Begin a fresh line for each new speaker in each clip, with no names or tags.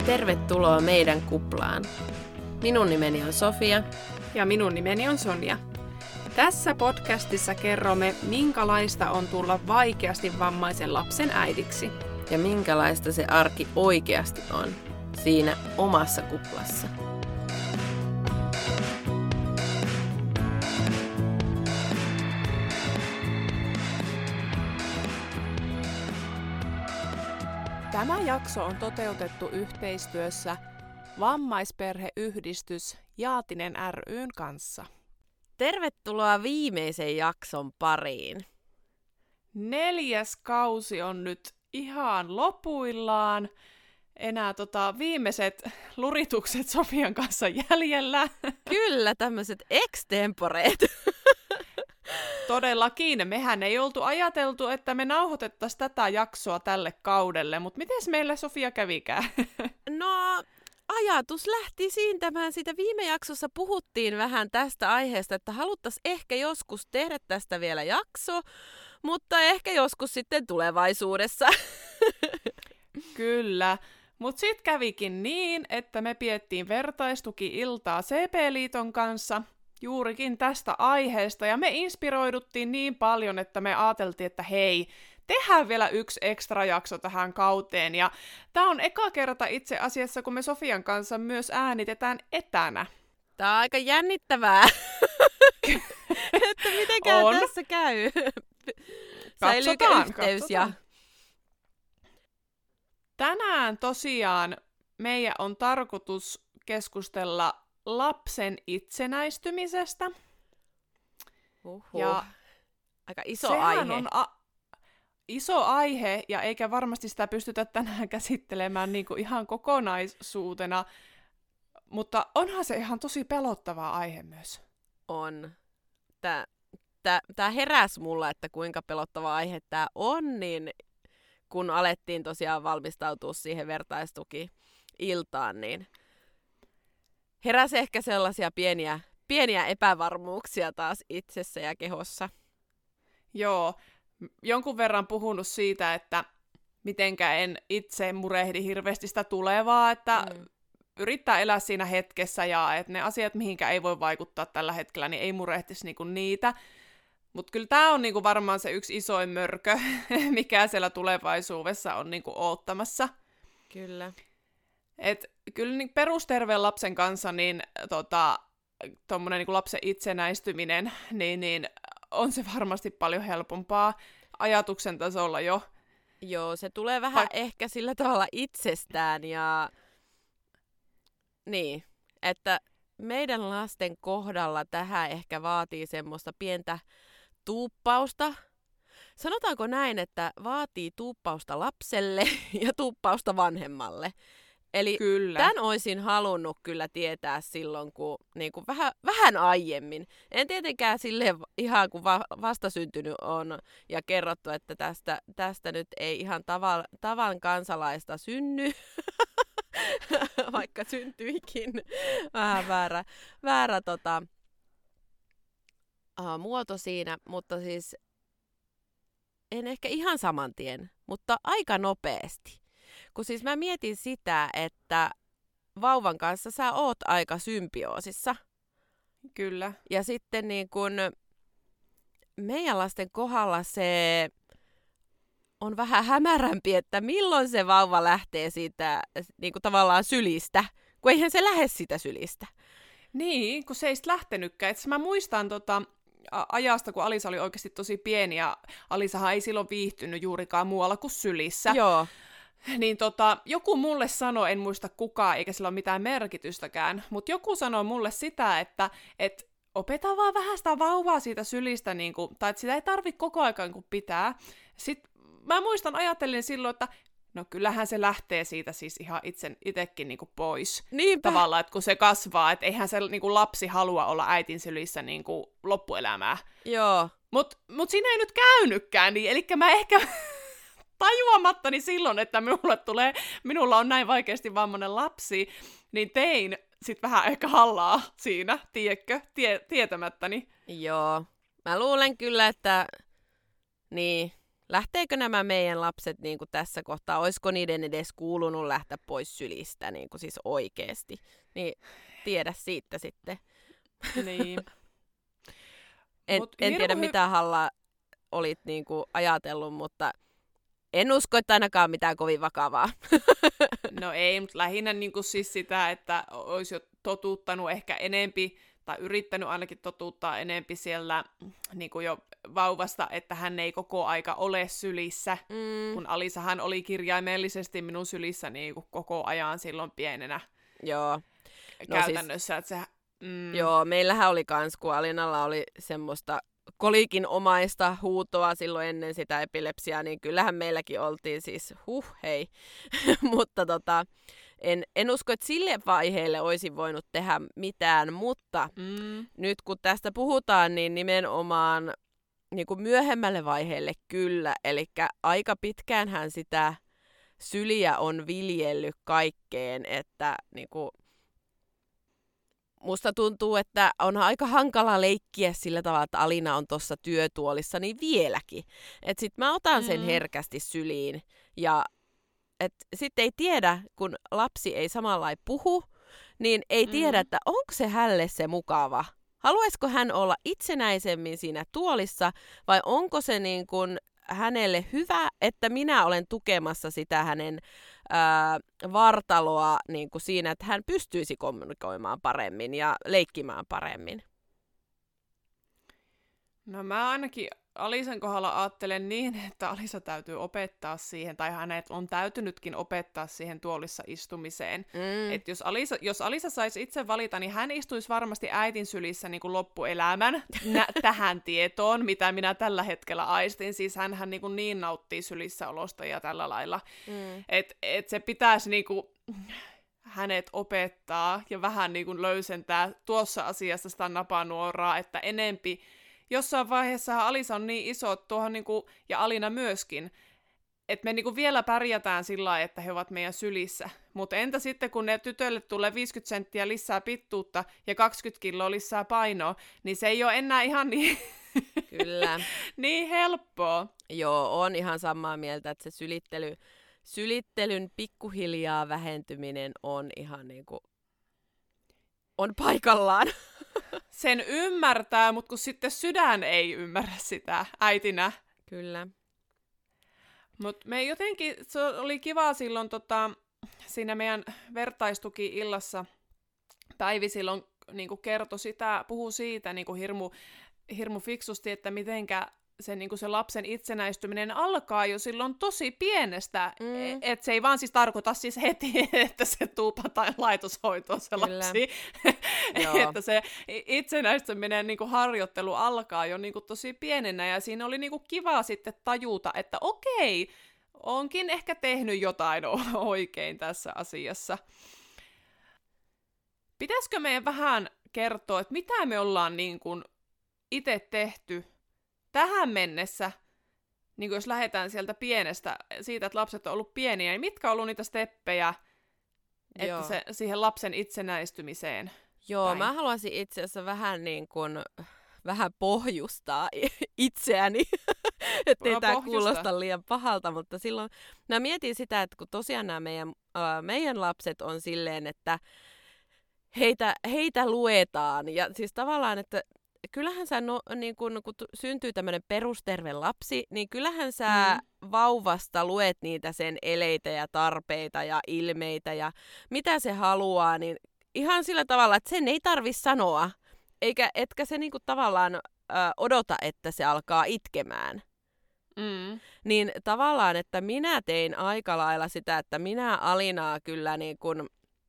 Tervetuloa meidän kuplaan. Minun nimeni on Sofia.
Ja minun nimeni on Sonja. Tässä podcastissa kerromme, minkälaista on tulla vaikeasti vammaisen lapsen äidiksi.
Ja minkälaista se arki oikeasti on siinä omassa kuplassa.
Tämä jakso on toteutettu yhteistyössä Vammaisperheyhdistys Jaatinen ry:n kanssa.
Tervetuloa viimeisen jakson pariin.
4. kausi on nyt ihan lopuillaan. Enää viimeiset luritukset Sofian kanssa jäljellä.
Kyllä, tämmöiset extemporeet.
Todellakin. Mehän ei oltu ajateltu, että me nauhoitettaisiin tätä jaksoa tälle kaudelle, mutta miten meille Sofia kävikään?
No, ajatus lähti siintämään. Siitä viime jaksossa puhuttiin vähän tästä aiheesta, että haluttaisiin ehkä joskus tehdä tästä vielä jakso, mutta ehkä joskus sitten tulevaisuudessa.
Kyllä. Mutta sitten kävikin niin, että me piettiin vertaistuki-iltaa CP-liiton kanssa juurikin tästä aiheesta, ja me inspiroiduttiin niin paljon, että me ajateltiin, että hei, tehdään vielä yksi ekstra jakso tähän kauteen, ja tämä on eka kerta itse asiassa, kun me Sofian kanssa myös äänitetään etänä.
Tämä on aika jännittävää, että mitenkään
on.
Tässä käy.
Säilyykö
yhteys ja...
Tänään tosiaan meidän on tarkoitus keskustella lapsen itsenäistymisestä.
Ja aika iso aihe.
On iso aihe, ja eikä varmasti sitä pystytä tänään käsittelemään niin kuin ihan kokonaisuutena, mutta onhan se ihan tosi pelottava aihe myös.
On. Tämä heräsi mulla, että kuinka pelottava aihe tämä on, niin kun alettiin tosiaan valmistautua siihen vertaistuki-iltaan, niin heräsi ehkä sellaisia pieniä epävarmuuksia taas itsessä ja kehossa.
Joo, jonkun verran puhunut siitä, että mitenkä en itse murehdi hirveästi sitä tulevaa, että yrittää elää siinä hetkessä, ja että ne asiat, mihinkä ei voi vaikuttaa tällä hetkellä, niin ei murehtisi niinku niitä. Mutta kyllä tämä on niinku varmaan se yksi isoin mörkö, mikä siellä tulevaisuudessa on niinku oottamassa.
Kyllä.
Et kyllä niin perusterveen lapsen kanssa niin tommonen niinku lapsen itsenäistyminen niin on se varmasti paljon helpompaa ajatuksen tasolla jo.
Joo, se tulee vähän ehkä sillä tavalla itsestään, ja niin, että meidän lasten kohdalla tähän ehkä vaatii semmoista pientä tuuppausta. Sanotaanko näin, että vaatii tuuppausta lapselle ja tuuppausta vanhemmalle. Eli
kyllä.
Tämän olisin halunnut kyllä tietää silloin, kun niin kuin vähän aiemmin. En tietenkään silleen ihan kun vastasyntynyt on ja kerrottu, että tästä nyt ei ihan tavan kansalaista synny, vaikka syntyikin vähän väärä muoto siinä, mutta siis en ehkä ihan saman tien, mutta aika nopeasti. Kun siis mä mietin sitä, että vauvan kanssa sä oot aika symbioosissa.
Kyllä.
Ja sitten niin kun meidän lasten kohdalla se on vähän hämärämpi, että milloin se vauva lähtee siitä niin kuin tavallaan sylistä, kun eihän se lähde sitä sylistä.
Niin, kun se ei sitten lähtenytkään. Et mä muistan ajasta, kun Alisa oli oikeasti tosi pieni, ja Alisahan ei silloin viihtynyt juurikaan muualla kuin sylissä.
Joo.
Niin joku mulle sanoi, en muista kukaan, eikä sillä ole mitään merkitystäkään, mutta joku sanoi mulle sitä, että opeta vaan vähän sitä vauvaa siitä sylistä, niin kuin, tai että sitä ei tarvitse koko ajan kun pitää. Sitten mä muistan, ajattelin silloin, että no kyllähän se lähtee siitä siis ihan itsekin niin kuin pois.
Niinpä.
Tavallaan, että kun se kasvaa, että eihän se niin kuin lapsi halua olla äitin sylissä niin kuin loppuelämää.
Joo.
Mut siinä ei nyt käynytkään, niin elikkä mä ehkä tajuamattani silloin, että minulla on näin vaikeasti vammainen lapsi, niin tein sit vähän ehkä hallaa siinä, tiedätkö, tietämättäni.
Joo. Mä luulen kyllä, että niin, lähteekö nämä meidän lapset niin kuin tässä kohtaa, olisiko niiden edes kuulunut lähteä pois sylistä niin kuin siis oikeasti. Niin tiedä siitä sitten.
Niin.
En tiedä, mitä Halla olit niin kuin ajatellut, mutta en usko, että ainakaan mitään kovin vakavaa.
No ei, mutta lähinnä niin kuin siis sitä, että olisi jo totuttanut ehkä enempi, tai yrittänyt ainakin totuuttaa enempi siellä niin kuin jo vauvasta, että hän ei koko aika ole sylissä, kun Alisahan oli kirjaimellisesti minun sylissä niin kuin koko ajan silloin pienenä.
Joo.
Käytännössä. Siis, että
Joo, meillähän oli kans, kun Alinalla oli semmoista kolikinomaista huutoa silloin ennen sitä epilepsiaa, niin kyllähän meilläkin oltiin siis hei. Mutta en usko, että sille vaiheelle olisi voinut tehdä mitään, mutta nyt kun tästä puhutaan, niin nimenomaan niin kuin myöhemmälle vaiheelle kyllä. Eli aika pitkään hän sitä syliä on viljellyt kaikkeen, että niin kuin musta tuntuu, että on aika hankala leikkiä sillä tavalla, että Alina on tuossa työtuolissa, niin vieläkin. Että sit mä otan sen herkästi syliin ja sitten ei tiedä, kun lapsi ei samalla puhu, niin ei tiedä, että onko se hälle se mukava. Haluaisiko hän olla itsenäisemmin siinä tuolissa vai onko se niin kuin hänelle hyvä, että minä olen tukemassa sitä hänen vartaloa niin kuin siinä, että hän pystyisi kommunikoimaan paremmin ja leikkimään paremmin.
No mä ainakin Alisan kohdalla ajattelen niin, että Alisa täytyy opettaa siihen, tai hänet on täytynytkin opettaa siihen tuolissa istumiseen. Että jos Alisa saisi itse valita, niin hän istuisi varmasti äitin sylissä niin kuin loppuelämän tähän tietoon, mitä minä tällä hetkellä aistin. Siis hänhän niin nauttii sylissäolosta ja tällä lailla. Että se pitäisi niin kuin hänet opettaa ja vähän niin kuin löysentää tuossa asiassa sitä napanuoraa, että enempi. Jossain vaiheessa Alisa on niin iso tuohon, niinku, ja Alina myöskin, että me niinku vielä pärjätään sillä lailla, että he ovat meidän sylissä. Mutta entä sitten, kun ne tytölle tulee 50 senttiä lisää pittuutta ja 20 kiloa lisää painoa, niin se ei ole enää ihan niin,
Kyllä.
niin helppoa.
Joo, on ihan samaa mieltä, että se sylittelyn pikkuhiljaa vähentyminen on ihan niinku on paikallaan.
Sen ymmärtää, mutta kun sitten sydän ei ymmärrä sitä äitinä.
Kyllä.
Mutta me jotenkin, se oli kiva silloin siinä meidän vertaistuki-illassa. Päivi silloin niin kertoi sitä, puhui siitä niin hirmu fiksusti, että mitenkä se lapsen itsenäistyminen alkaa jo silloin tosi pienestä, että se ei vaan siis tarkoita siis heti, että se tuupataan laitoshoitoon se lapsi, että se itsenäistyminen harjoittelu alkaa jo tosi pienenä, ja siinä oli kiva sitten tajuta, että okei, onkin ehkä tehnyt jotain oikein tässä asiassa. Pitäisikö meidän vähän kertoa, että mitä me ollaan itse tehty tähän mennessä, niin jos lähdetään sieltä pienestä, siitä, että lapset on ollut pieniä, niin mitkä on ollut niitä steppejä, että siihen lapsen itsenäistymiseen?
Joo,
päin?
Mä haluaisin itse asiassa vähän pohjustaa itseäni, ettei tämä kuulosta liian pahalta, mutta silloin mä mietin sitä, että kun tosiaan nämä meidän lapset on silleen, että heitä luetaan, ja siis tavallaan, että kyllähän sä, niin kun syntyy tämmöinen perusterve lapsi, niin kyllähän sä vauvasta luet niitä sen eleitä ja tarpeita ja ilmeitä ja mitä se haluaa, niin ihan sillä tavalla, että sen ei tarvitse sanoa, etkä se niin kuin tavallaan odota, että se alkaa itkemään. Niin tavallaan, että minä tein aika lailla sitä, että minä Alinaa kyllä niin kuin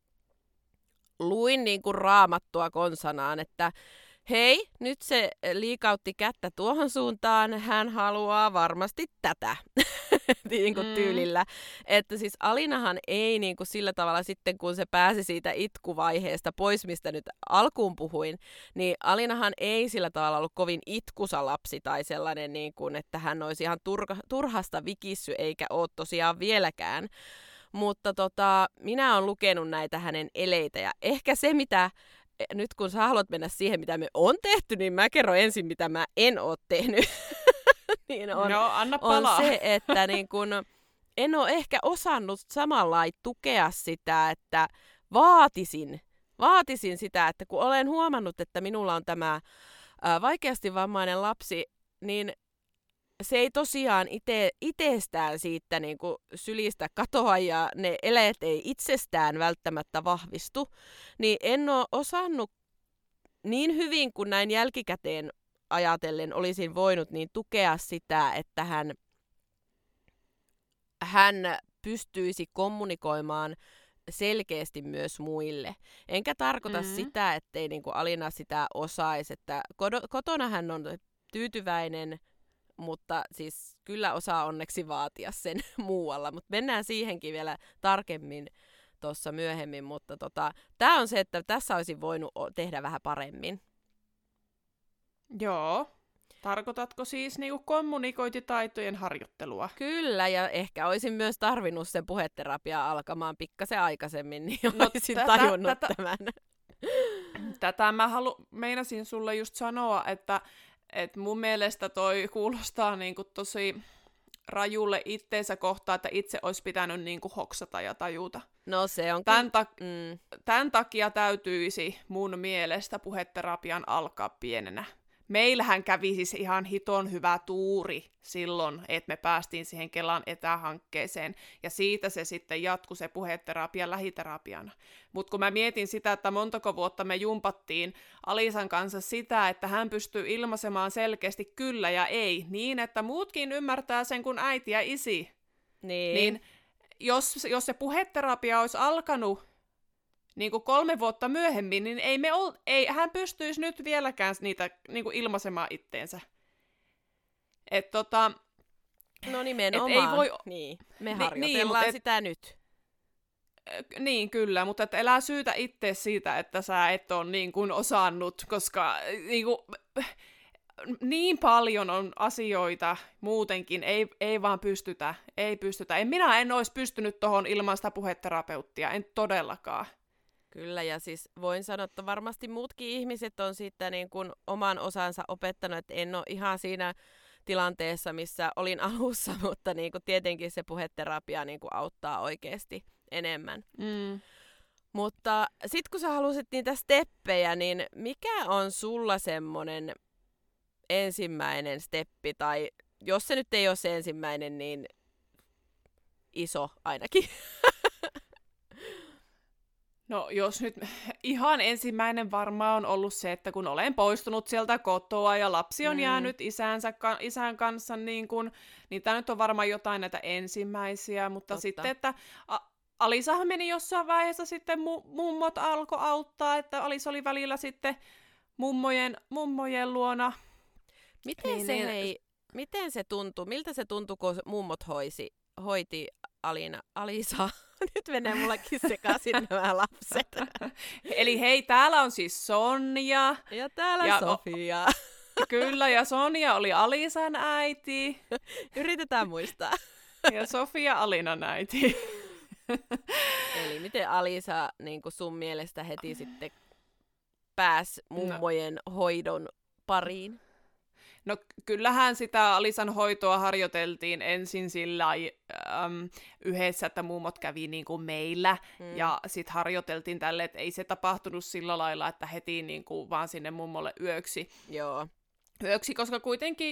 luin niin kuin Raamattua konsanaan, että hei, nyt se liikautti kättä tuohon suuntaan, hän haluaa varmasti tätä niin kuin tyylillä. Että siis Alinahan ei niin kuin sillä tavalla sitten, kun se pääsi siitä itkuvaiheesta pois, mistä nyt alkuun puhuin, niin Alinahan ei sillä tavalla ollut kovin itkusa lapsi tai sellainen, niin kuin, että hän olisi ihan turhasta vikissy, eikä ole tosiaan vieläkään. Mutta minä olen lukenut näitä hänen eleitä, ja ehkä se, mitä nyt kun sä haluat mennä siihen, mitä me on tehty, niin mä kerron ensin, mitä mä en oo tehnyt. niin
no, anna
on
palaa.
se, että niin kun, en ole ehkä osannut samalla tukea sitä, että vaatisin sitä, että kun olen huomannut, että minulla on tämä vaikeasti vammainen lapsi, niin se ei tosiaan itsestään siitä niin kuin sylistä katoa ja ne eleet ei itsestään välttämättä vahvistu, niin en ole osannut niin hyvin kuin näin jälkikäteen ajatellen olisin voinut niin tukea sitä, että hän pystyisi kommunikoimaan selkeästi myös muille. Enkä tarkoita sitä, ettei niin kuin Alina sitä osaisi, että kotona hän on tyytyväinen, mutta siis kyllä osaa onneksi vaatia sen muualla. Mutta mennään siihenkin vielä tarkemmin tuossa myöhemmin, mutta tämä on se, että tässä olisi voinut tehdä vähän paremmin.
Joo. Tarkoitatko siis niinku kommunikointitaitojen harjoittelua?
Kyllä, ja ehkä olisin myös tarvinnut sen puheterapiaa alkamaan pikkasen aikaisemmin, niin olisin tajunnut tämän.
Tätä mä meinasin sulle just sanoa, että mun mielestä toi kuulostaa niinku tosi rajulle itteensä kohtaan, että itse olisi pitänyt niinku hoksata ja tajuta.
No se on
Tämän takia täytyisi mun mielestä puheterapian alkaa pienenä. Meillähän kävi siis ihan hiton hyvä tuuri silloin, että me päästiin siihen Kelan etähankkeeseen, ja siitä se sitten jatkui se puheterapia lähiterapiana. Mutta kun mä mietin sitä, että montako vuotta me jumpattiin Alisan kanssa sitä, että hän pystyy ilmaisemaan selkeästi kyllä ja ei, niin että muutkin ymmärtää sen kuin äiti ja isi. Niin jos se puheterapia olisi alkanut niin kuin 3 vuotta myöhemmin, niin ei hän pystyisi nyt vieläkään niitä niin kuin ilmaisemaan itteensä.
No nimenomaan.
Ei voi,
niin. Me harjoitellaan sitä nyt.
Niin, kyllä, mutta että älä syytä itse siitä, että sä et ole niin kuin osannut, koska niin paljon on asioita muutenkin, ei vaan pystytä. Minä en olisi pystynyt tuohon ilman sitä puheterapeuttia, en todellakaan.
Kyllä, ja siis voin sanoa, että varmasti muutkin ihmiset on siitä niin kuin oman osansa opettanut, että en ole ihan siinä tilanteessa, missä olin alussa, mutta niin kuin tietenkin se puheterapia niin kuin auttaa oikeasti enemmän. Mutta sitten kun sä halusit niitä steppejä, niin mikä on sulla semmoinen ensimmäinen steppi, tai jos se nyt ei ole se ensimmäinen, niin iso ainakin?
No jos nyt ihan ensimmäinen varmaan on ollut se, että kun olen poistunut sieltä kotoa ja lapsi on jäänyt isän kanssa, niin tämä nyt on varmaan jotain näitä ensimmäisiä, mutta totta. Sitten, että Alisahan meni jossain vaiheessa sitten mummot alkoi auttaa, että Alisa oli välillä sitten mummojen luona.
Miten se tuntui? Miltä se tuntui, kun mummot hoiti Alisaa? Nyt menee mullekin sekaisin nämä lapset.
Eli hei, täällä on siis Sonja.
Ja täällä Sofia.
Kyllä, ja Sonja oli Alisan äiti.
Yritetään muistaa.
Ja Sofia Alinan äiti.
Eli miten Alisa niin kuin sun mielestä heti sitten pääsi mummojen hoidon pariin?
No kyllähän sitä Alisan hoitoa harjoiteltiin ensin sillä yhdessä, että mummot kävi niin kuin meillä, ja sitten harjoiteltiin tälle, että ei se tapahtunut sillä lailla, että heti niin kuin vaan sinne mummolle yöksi.
Joo.
Yöksi, koska kuitenkin,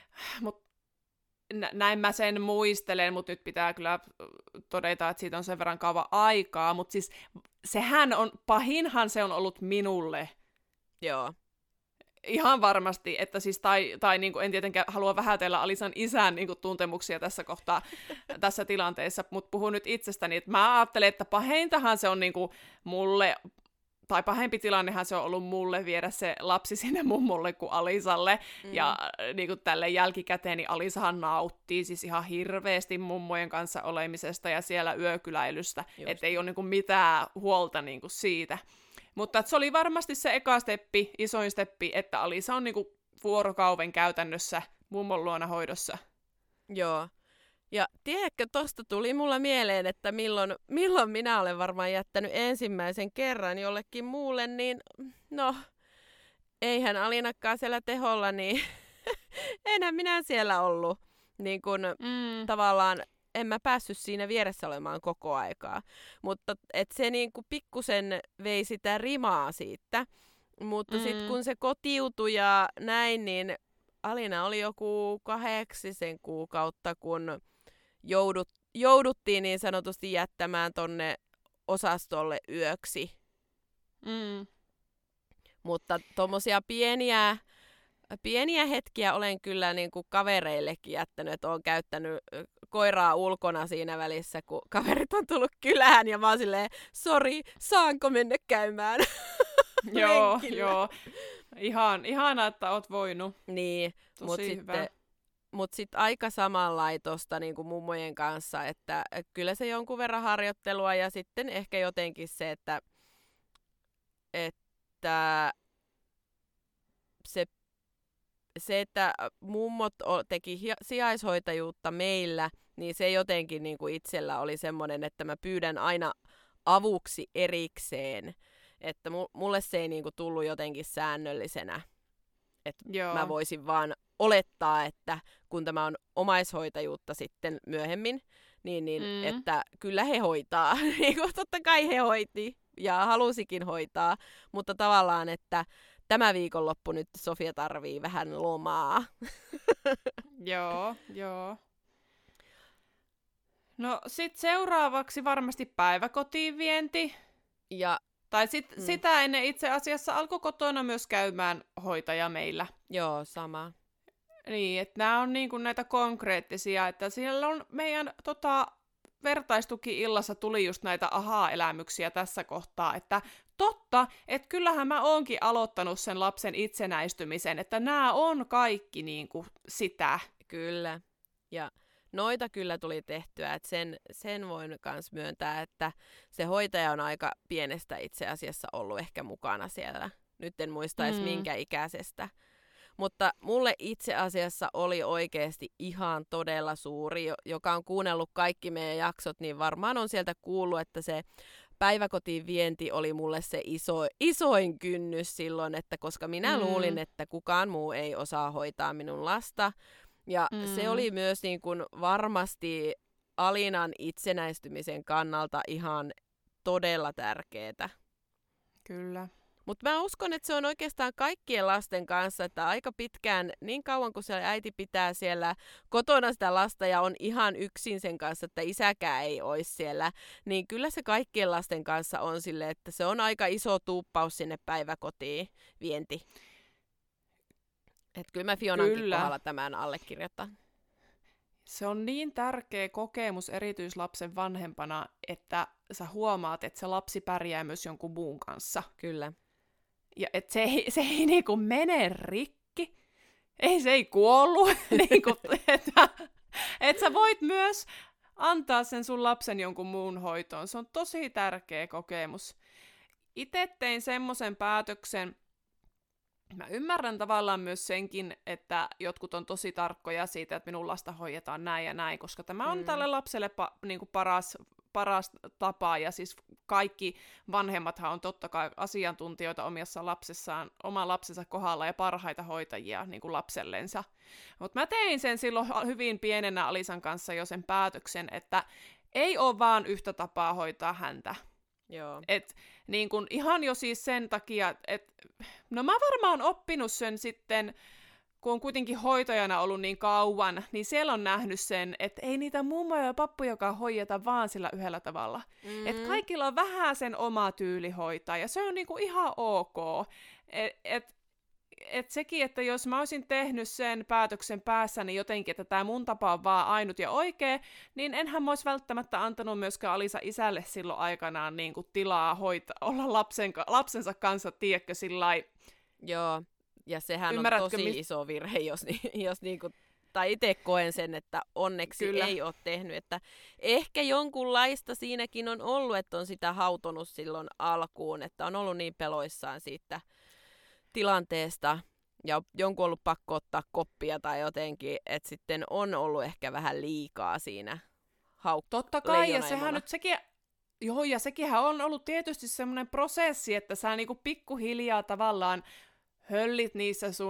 näin mä sen muistelen, mutta nyt pitää kyllä todeta, että siitä on sen verran kauan aikaa, mutta siis pahinhan se on ollut minulle.
Joo.
Ihan varmasti, että siis, tai niin kuin en tietenkään halua vähätellä Alisan isän niin kuin tuntemuksia tässä kohtaa, tässä tilanteessa, mutta puhun nyt itsestäni, että mä ajattelen, että pahintahan se on niin kuin mulle, tai pahempi tilannehan se on ollut mulle viedä se lapsi sinne mummolle kuin Alisalle, ja niin kuin tälle jälkikäteen, niin Alisahan nauttii siis ihan hirveästi mummojen kanssa olemisesta ja siellä yökyläilystä, että ei ole niin kuin mitään huolta niin kuin siitä. Mutta se oli varmasti se eka steppi, isoin steppi, että Alisa on niinku vuorokauden käytännössä mummon luona hoidossa.
Joo. Ja tiedätkö, tosta tuli mulla mieleen, että milloin minä olen varmaan jättänyt ensimmäisen kerran jollekin muulle, niin no, eihän Alinakaan siellä teholla, niin enhän minä siellä ollut. Niin kun, tavallaan en mä päässyt siinä vieressä olemaan koko aikaa. Mutta et se niinku pikkusen vei sitä rimaa siitä. Mutta sitten kun se kotiutui ja näin, niin Alina oli joku 8 kuukautta, kun jouduttiin niin sanotusti jättämään tonne osastolle yöksi. Mutta tommosia pieniä hetkiä olen kyllä niin kuin kavereillekin jättänyt, että olen käyttänyt koiraa ulkona siinä välissä, kun kaverit on tullut kylään ja mä oon silleen, sori, saanko mennä käymään
Joo. Ihanaa, että oot voinut.
Niin, mutta sitten aika samanlainen tosta niin kuin mummojen kanssa, että kyllä se jonkun verran harjoittelua ja sitten ehkä jotenkin se, että että mummot teki sijaishoitajuutta meillä, niin se jotenkin niin kuin itsellä oli semmoinen, että mä pyydän aina avuksi erikseen. Että mulle se ei niin kuin tullut jotenkin säännöllisenä. Että mä voisin vaan olettaa, että kun tämä on omaishoitajuutta sitten myöhemmin, niin että kyllä he hoitaa. Totta kai he hoiti ja halusikin hoitaa, mutta tavallaan, että tämä viikonloppu nyt Sofia tarvii vähän lomaa.
Joo. No sit seuraavaksi varmasti päiväkotiin vienti. Tai sitä ennen itse asiassa alkoi kotona myös käymään hoitaja meillä.
Joo, sama.
Niin, että nämä on niinku näitä konkreettisia, että siellä on meidän vertaistuki-illassa tuli just näitä ahaa-elämyksiä tässä kohtaa, että totta, että kyllähän mä oonkin aloittanut sen lapsen itsenäistymisen, että nämä on kaikki niinku sitä.
Kyllä, ja noita kyllä tuli tehtyä, että sen voin myös myöntää, että se hoitaja on aika pienestä itse asiassa ollut ehkä mukana siellä. Nyt en muista edes minkä ikäisestä. Mutta mulle itse asiassa oli oikeasti ihan todella suuri, joka on kuunnellut kaikki meidän jaksot, niin varmaan on sieltä kuullut, että se päiväkotiin vienti oli mulle se isoin kynnys silloin, että koska minä luulin, että kukaan muu ei osaa hoitaa minun lasta. Ja se oli myös niin kuin varmasti Alinan itsenäistymisen kannalta ihan todella tärkeää.
Kyllä.
Mutta mä uskon, että se on oikeastaan kaikkien lasten kanssa, että aika pitkään, niin kauan kuin se äiti pitää siellä kotona sitä lasta ja on ihan yksin sen kanssa, että isäkään ei olisi siellä, niin kyllä se kaikkien lasten kanssa on sille, että se on aika iso tuuppaus sinne päiväkotiin vienti. Että kyllä mä Fionankin kohdalla tämän allekirjoitan.
Se on niin tärkeä kokemus erityislapsen vanhempana, että sä huomaat, että se lapsi pärjää myös jonkun muun kanssa.
Kyllä.
Ja että se ei niinku mene rikki. Se ei kuollut. Niinku, että sä voit myös antaa sen sun lapsen jonkun muun hoitoon. Se on tosi tärkeä kokemus. Itse tein semmoisen päätöksen. Mä ymmärrän tavallaan myös senkin, että jotkut on tosi tarkkoja siitä, että minun lasta hoidetaan näin ja näin, koska tämä on tälle lapselle niinku paras tapa, ja siis kaikki vanhemmathan on totta kai asiantuntijoita oman lapsensa kohdalla ja parhaita hoitajia niin kuin lapsellensa. Mutta mä tein sen silloin hyvin pienenä Alisan kanssa jo sen päätöksen, että ei ole vaan yhtä tapaa hoitaa häntä.
Joo.
Et, niin kun, ihan jo siis sen takia, että no mä varmaan oppinut sen sitten, kun on kuitenkin hoitajana ollut niin kauan, niin siellä on nähnyt sen, että ei niitä mummoja ja pappujakaan hoideta vaan sillä yhdellä tavalla. Että kaikilla on vähän sen oma tyyli hoitaa, ja se on niinku ihan ok. Et sekin, että jos mä olisin tehnyt sen päätöksen päässäni jotenkin, että tämä mun tapa on vaan ainut ja oikea, niin enhän mä olisi välttämättä antanut myöskään Alisa isälle silloin aikanaan niin kuin tilaa olla lapsensa kanssa, tiedätkö, sillai.
Joo, ja sehän on tosi iso virhe, jos niinku, tai itse koen sen, että onneksi Kyllä. ei ole tehnyt. Että ehkä jonkunlaista siinäkin on ollut, että on sitä hautonut silloin alkuun, että on ollut niin peloissaan siitä tilanteesta ja jonkun ollut pakko ottaa koppia tai jotenkin, että sitten on ollut ehkä vähän liikaa siinä
Totta kai, ja sehän nyt sekin, ja sekinhän on ollut tietysti semmoinen prosessi, että sä niinku pikkuhiljaa tavallaan höllit niissä sun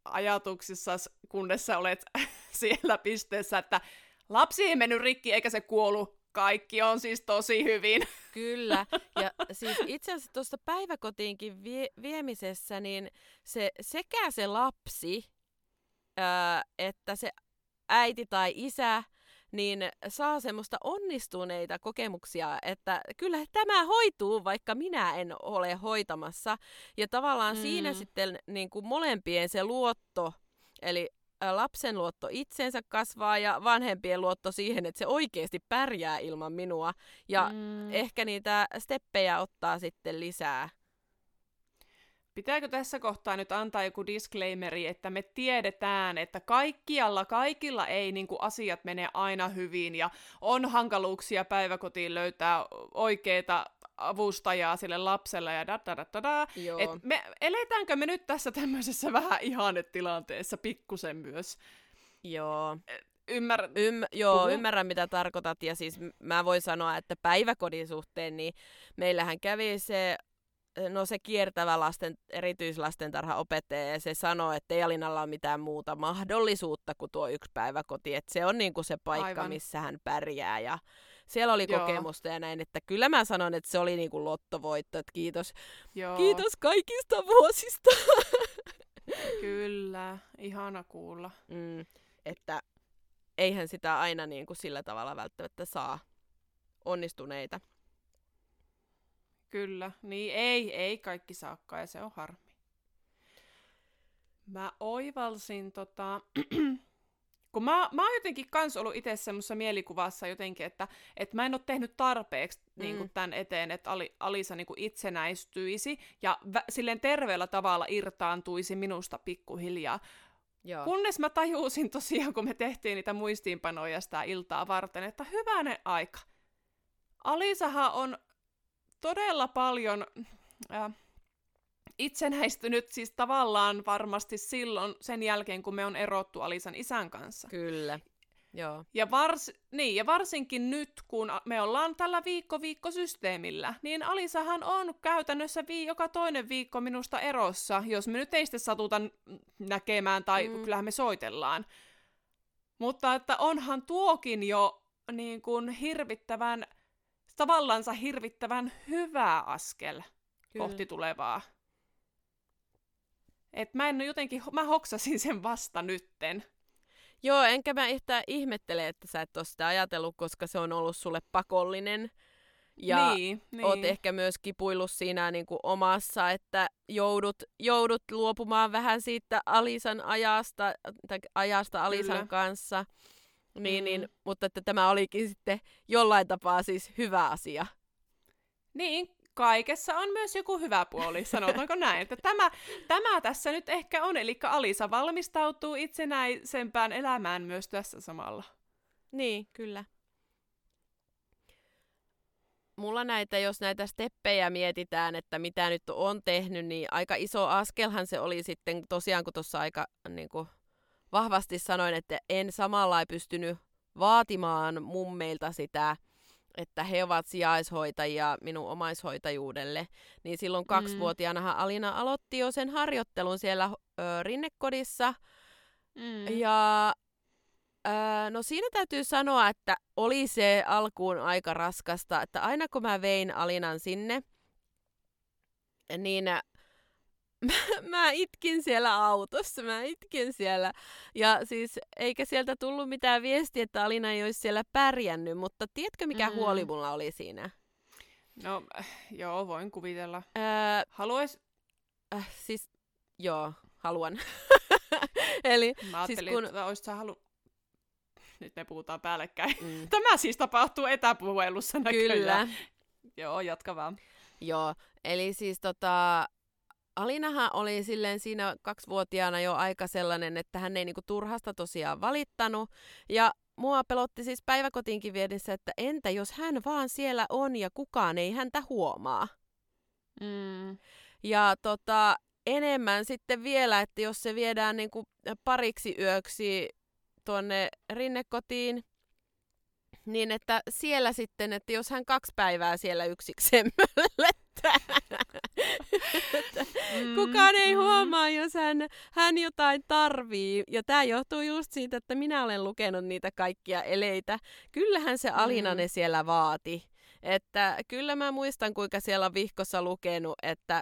ajatuksissa, kunnes sä olet siellä pisteessä, että lapsi ei mennyt rikki eikä se kuollut. Kaikki on siis tosi hyvin.
Kyllä. Ja siis itse asiassa tuosta päiväkotiinkin viemisessä, niin sekä se lapsi, että se äiti tai isä, niin saa semmoista onnistuneita kokemuksia, että kyllä tämä hoituu, vaikka minä en ole hoitamassa. Ja tavallaan siinä sitten niin kuin molempien se luotto, eli lapsen luotto itsensä kasvaa ja vanhempien luotto siihen, että se oikeasti pärjää ilman minua. Ja ehkä niitä steppejä ottaa sitten lisää.
Pitääkö tässä kohtaa nyt antaa joku disclaimeri, että me tiedetään, että kaikilla ei niin kuin asiat mene aina hyvin ja on hankaluuksia päiväkotiin löytää oikeaa avustajaa sille lapselle ja eletäänkö me nyt tässä tämmöisessä vähän ihannetilanteessa pikkusen myös?
Joo.
Joo,
ymmärrän mitä tarkoitat, ja siis mä voin sanoa, että päiväkodin suhteen, niin meillähän kävi se kiertävä erityislastentarhaopettaja, ja se sanoi, että ei Alinalla ole mitään muuta mahdollisuutta kuin tuo yksi päiväkoti, että se on niinku se paikka, aivan, missä hän pärjää, ja siellä oli kokemusta ja näin, että kyllä mä sanon, että se oli niinku lottovoitto, että kiitos kaikista vuosista.
Kyllä, ihana kuulla.
Että eihän sitä aina niinku sillä tavalla välttämättä saa onnistuneita.
Kyllä, niin ei kaikki saakkaan, ja se on harmi. Mä oivalsin kun mä oon jotenkin kans ollut itse semmoisessa mielikuvassa jotenkin, että mä en ole tehnyt tarpeeksi niin kuin tämän eteen, että Alisa niin kuin itsenäistyisi ja silleen terveellä tavalla irtaantuisi minusta pikkuhiljaa. Joo. Kunnes mä tajusin tosiaan, kun me tehtiin niitä muistiinpanoja sitä iltaa varten, että hyvänen aika. Alisahan on todella paljon itsenäistynyt siis tavallaan varmasti silloin sen jälkeen, kun me on erottu Alisan isän kanssa.
Kyllä, joo.
Ja varsinkin nyt, kun me ollaan tällä viikko-systeemillä, niin Alisahan on käytännössä joka toinen viikko minusta erossa, jos me nyt ei sitten satuta näkemään tai kyllähän me soitellaan. Mutta että onhan tuokin jo niin kuin hirvittävän hyvä askel kohti tulevaa. Et mä hoksasin sen vasta nytten.
Joo, enkä mä yhtään ihmettele, että sä et ole sitä ajatellut, koska se on ollut sulle pakollinen. Ja
niin.
oot ehkä myös kipuillut siinä niin kuin omassa, että joudut luopumaan vähän siitä Alisan ajasta Alisan kanssa. Niin, mutta että tämä olikin sitten jollain tapaa siis hyvä asia.
Niin, kaikessa on myös joku hyvä puoli, sanotaanko näin. Että tämä tässä nyt ehkä on, eli Alisa valmistautuu itsenäisempään elämään myös tässä samalla.
Niin, kyllä. Mulla jos näitä steppejä mietitään, että mitä nyt on tehnyt, niin aika iso askelhan se oli sitten tosiaan, kun tuossa aika niin kuin vahvasti sanoin, että en samalla pystynyt vaatimaan mummeilta sitä, että he ovat sijaishoitajia minun omaishoitajuudelle. Niin silloin 2-vuotiaanahan Alina aloitti jo sen harjoittelun siellä rinnekodissa. Ja no siinä täytyy sanoa, että oli se alkuun aika raskasta, että aina kun mä vein Alinan sinne, niin mä itkin siellä autossa, ja siis eikä sieltä tullut mitään viestiä, että Alina ei olisi siellä pärjännyt, mutta tiedätkö mikä huoli mulla oli siinä?
No, joo, voin kuvitella.
Siis, joo, haluan. Eli,
mä ajattelin,
siis
että olisit sä nyt me puhutaan päällekkäin. Tämä siis tapahtuu etäpuhelussa näköjään.
Kyllä.
Joo, jatka vaan.
Joo, eli siis Alinahan oli silleen siinä 2-vuotiaana jo aika sellainen, että hän ei niinku turhasta tosiaan valittanut. Ja mua pelotti siis päiväkotiinkin viedessä, että entä jos hän vaan siellä on ja kukaan ei häntä huomaa. Ja enemmän sitten vielä, että jos se viedään niinku pariksi yöksi tuonne rinnekotiin, Niin, että siellä sitten, että jos hän 2 päivää siellä yksikseen möllettää, että kukaan ei huomaa, jos hän jotain tarvii. Ja tämä johtuu just siitä, että minä olen lukenut niitä kaikkia eleitä. Kyllähän se Alina ne siellä vaati. Että kyllä mä muistan, kuinka siellä on vihkossa lukenut, että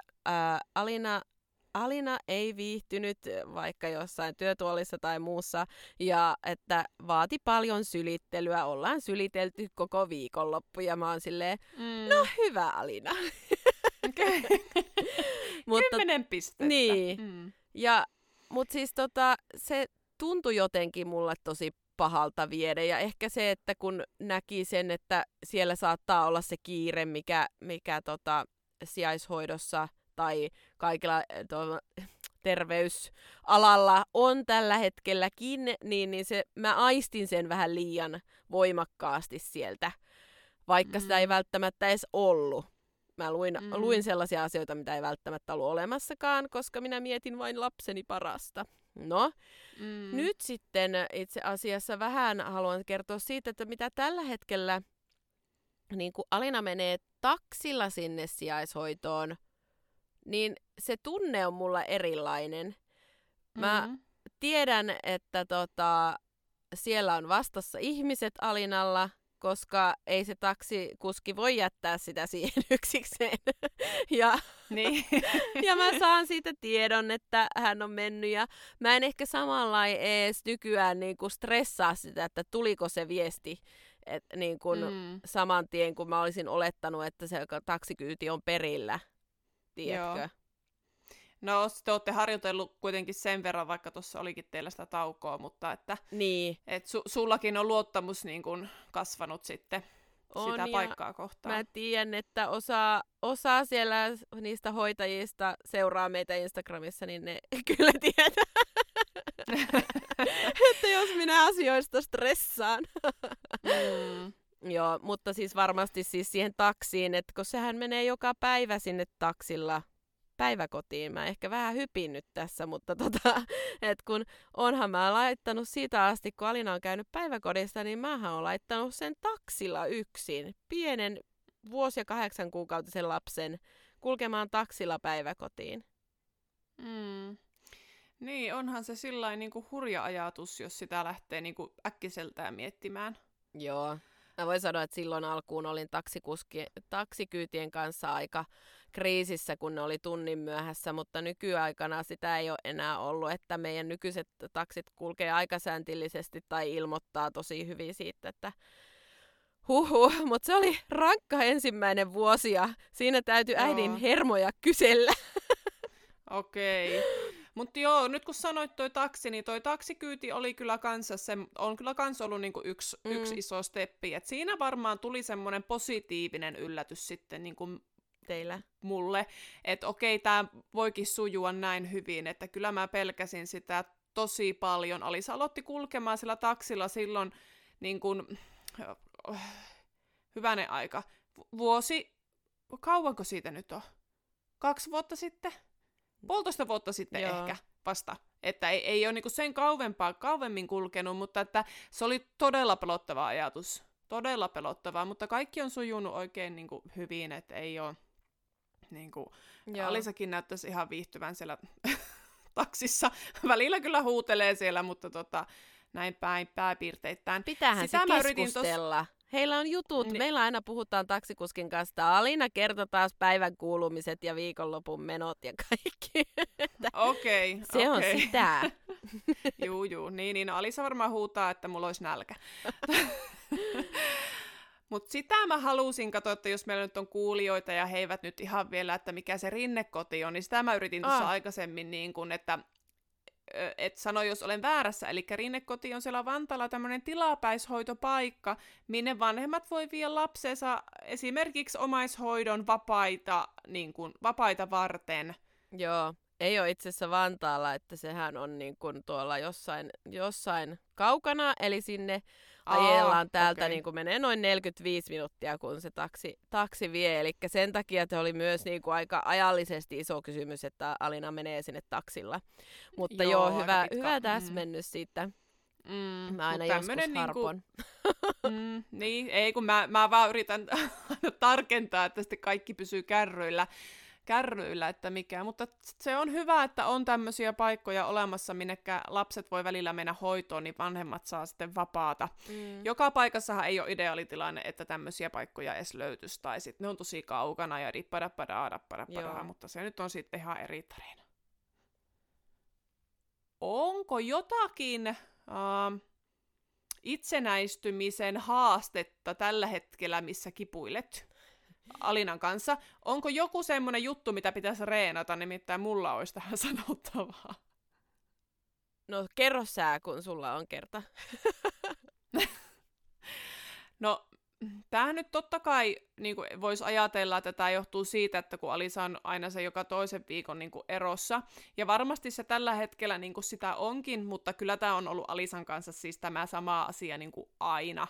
Alina ei viihtynyt vaikka jossain työtuolissa tai muussa, ja että vaati paljon sylittelyä. Ollaan sylitelty koko viikonloppu, ja mä oon silleen, no hyvä Alina.
Okay.
Mutta,
10 pistettä.
Niin. Mutta siis se tuntui jotenkin mulle tosi pahalta viedä, ja ehkä se, että kun näki sen, että siellä saattaa olla se kiire, mikä sijaishoidossa tai kaikilla terveysalalla on tällä hetkelläkin, niin mä aistin sen vähän liian voimakkaasti sieltä, vaikka sitä ei välttämättä edes ollut. Mä luin sellaisia asioita, mitä ei välttämättä ollut olemassakaan, koska minä mietin vain lapseni parasta. No, nyt sitten itse asiassa vähän haluan kertoa siitä, että mitä tällä hetkellä, niin kun Alina menee taksilla sinne sijaishoitoon, niin se tunne on mulla erilainen. Mä tiedän, että siellä on vastassa ihmiset Alinalla, koska ei se taksikuski voi jättää sitä siihen yksikseen. Ja mä saan siitä tiedon, että hän on mennyt. Ja mä en ehkä samalla edes nykyään niin kuin stressaa sitä, että tuliko se viesti niin kuin saman tien, kun mä olisin olettanut, että se taksikyyti on perillä. Tiedätkö?
Joo. No, te olette harjoitellut kuitenkin sen verran, vaikka tuossa olikin teillä sitä taukoa, mutta että sullakin on luottamus niin kun kasvanut sitten on, sitä paikkaa kohtaan.
Mä tiedän, että osa siellä niistä hoitajista seuraa meitä Instagramissa, niin ne kyllä tietää, että jos minä asioista stressaan. Joo, mutta siis varmasti siis siihen taksiin, että kun sehän menee joka päivä sinne taksilla päiväkotiin. Mä ehkä vähän hypin nyt tässä, mutta että kun onhan mä laittanut siitä asti, kun Alina on käynyt päiväkodissa, niin mähän on laittanut sen taksilla yksin. Pienen 1 ja 8 kuukautisen lapsen kulkemaan taksilla päiväkotiin.
Niin, onhan se sillain niinku hurja ajatus, jos sitä lähtee niinku äkkiseltään miettimään.
Joo. Mä voin sanoa, että silloin alkuun olin taksikyytien kanssa aika kriisissä, kun ne oli tunnin myöhässä, mutta nykyaikana sitä ei ole enää ollut, että meidän nykyiset taksit kulkee aikasäntillisesti tai ilmoittaa tosi hyvin siitä, että mutta se oli rankka ensimmäinen vuosi ja siinä täytyi äidin hermoja kysellä.
Okei. Mutta joo, nyt kun sanoit toi taksi, niin toi taksikyyti oli kyllä kanssa on kyllä kans ollut niinku yksi iso steppi. Et siinä varmaan tuli semmoinen positiivinen yllätys sitten niinku
teillä
mulle, että okei, tää voikin sujua näin hyvin, että kyllä mä pelkäsin sitä tosi paljon. Alisa aloitti kulkemaan sillä taksilla silloin niin kuin, hyvänen aika. Kauanko siitä nyt on? 2 vuotta sitten? 1,5 vuotta sitten ehkä vasta. Että ei ole niinku sen kauemmin kulkenut, mutta että se oli todella pelottava ajatus. Todella pelottavaa, mutta kaikki on sujunut oikein niinku hyvin, että ei ole niinku, Alisakin näyttäisi ihan viihtyvän siellä taksissa. Välillä kyllä huutelee siellä, mutta näin pääpiirteittäin.
Pitäähän sitä se keskustella. Heillä on jutut. Meillä aina puhutaan taksikuskin kanssa. Alina kertoo taas päivän kuulumiset ja viikonlopun menot ja kaikki.
Okei.
Se on sitä.
Juu. Niin. No, Alisa varmaan huutaa, että mulla olisi nälkä. Mutta sitä mä halusin katsoa, että jos meillä nyt on kuulijoita ja he eivät nyt ihan vielä, että mikä se rinnekoti on, niin sitä mä yritin tuossa aikaisemmin, niin kun, että sano, jos olen väärässä. Eli rinnekoti on siellä Vantaalla tämmöinen tilapäishoitopaikka, minne vanhemmat voi viedä lapsensa esimerkiksi omaishoidon vapaita varten.
Joo, ei ole itse asiassa Vantaalla, että sehän on niin kuin tuolla jossain kaukana, eli sinne ajellaan täältä, niin kuin menee noin 45 minuuttia, kun se taksi vie. Eli sen takia se oli myös niin kuin aika ajallisesti iso kysymys, että Alina menee sinne taksilla. Mutta hyvä täsmennys siitä. Mä aina joskus harpon.
Niin, ei kun mä vaan yritän tarkentaa, että sitten kaikki pysyy kärryillä, että mikä. Mutta se on hyvä, että on tämmöisiä paikkoja olemassa, minnekä lapset voi välillä mennä hoitoon, niin vanhemmat saa sitten vapaata. Joka paikassahan ei ole ideaalitilanne, että tämmöisiä paikkoja edes löytyisi, tai sitten ne on tosi kaukana ja dippadappadaa, mutta se nyt on sitten ihan eri tarina. Onko jotakin itsenäistymisen haastetta tällä hetkellä, missä kipuilet Alinan kanssa? Onko joku semmoinen juttu, mitä pitäisi reenata, nimittäin mulla olisi tähän sanottavaa?
No kerro sä, kun sulla on kerta.
No, tämähän nyt totta kai niin voisi ajatella, että tämä johtuu siitä, että kun Alisa on aina se joka toisen viikon niin erossa, ja varmasti se tällä hetkellä niin sitä onkin, mutta kyllä tämä on ollut Alisan kanssa siis tämä sama asia niin aina.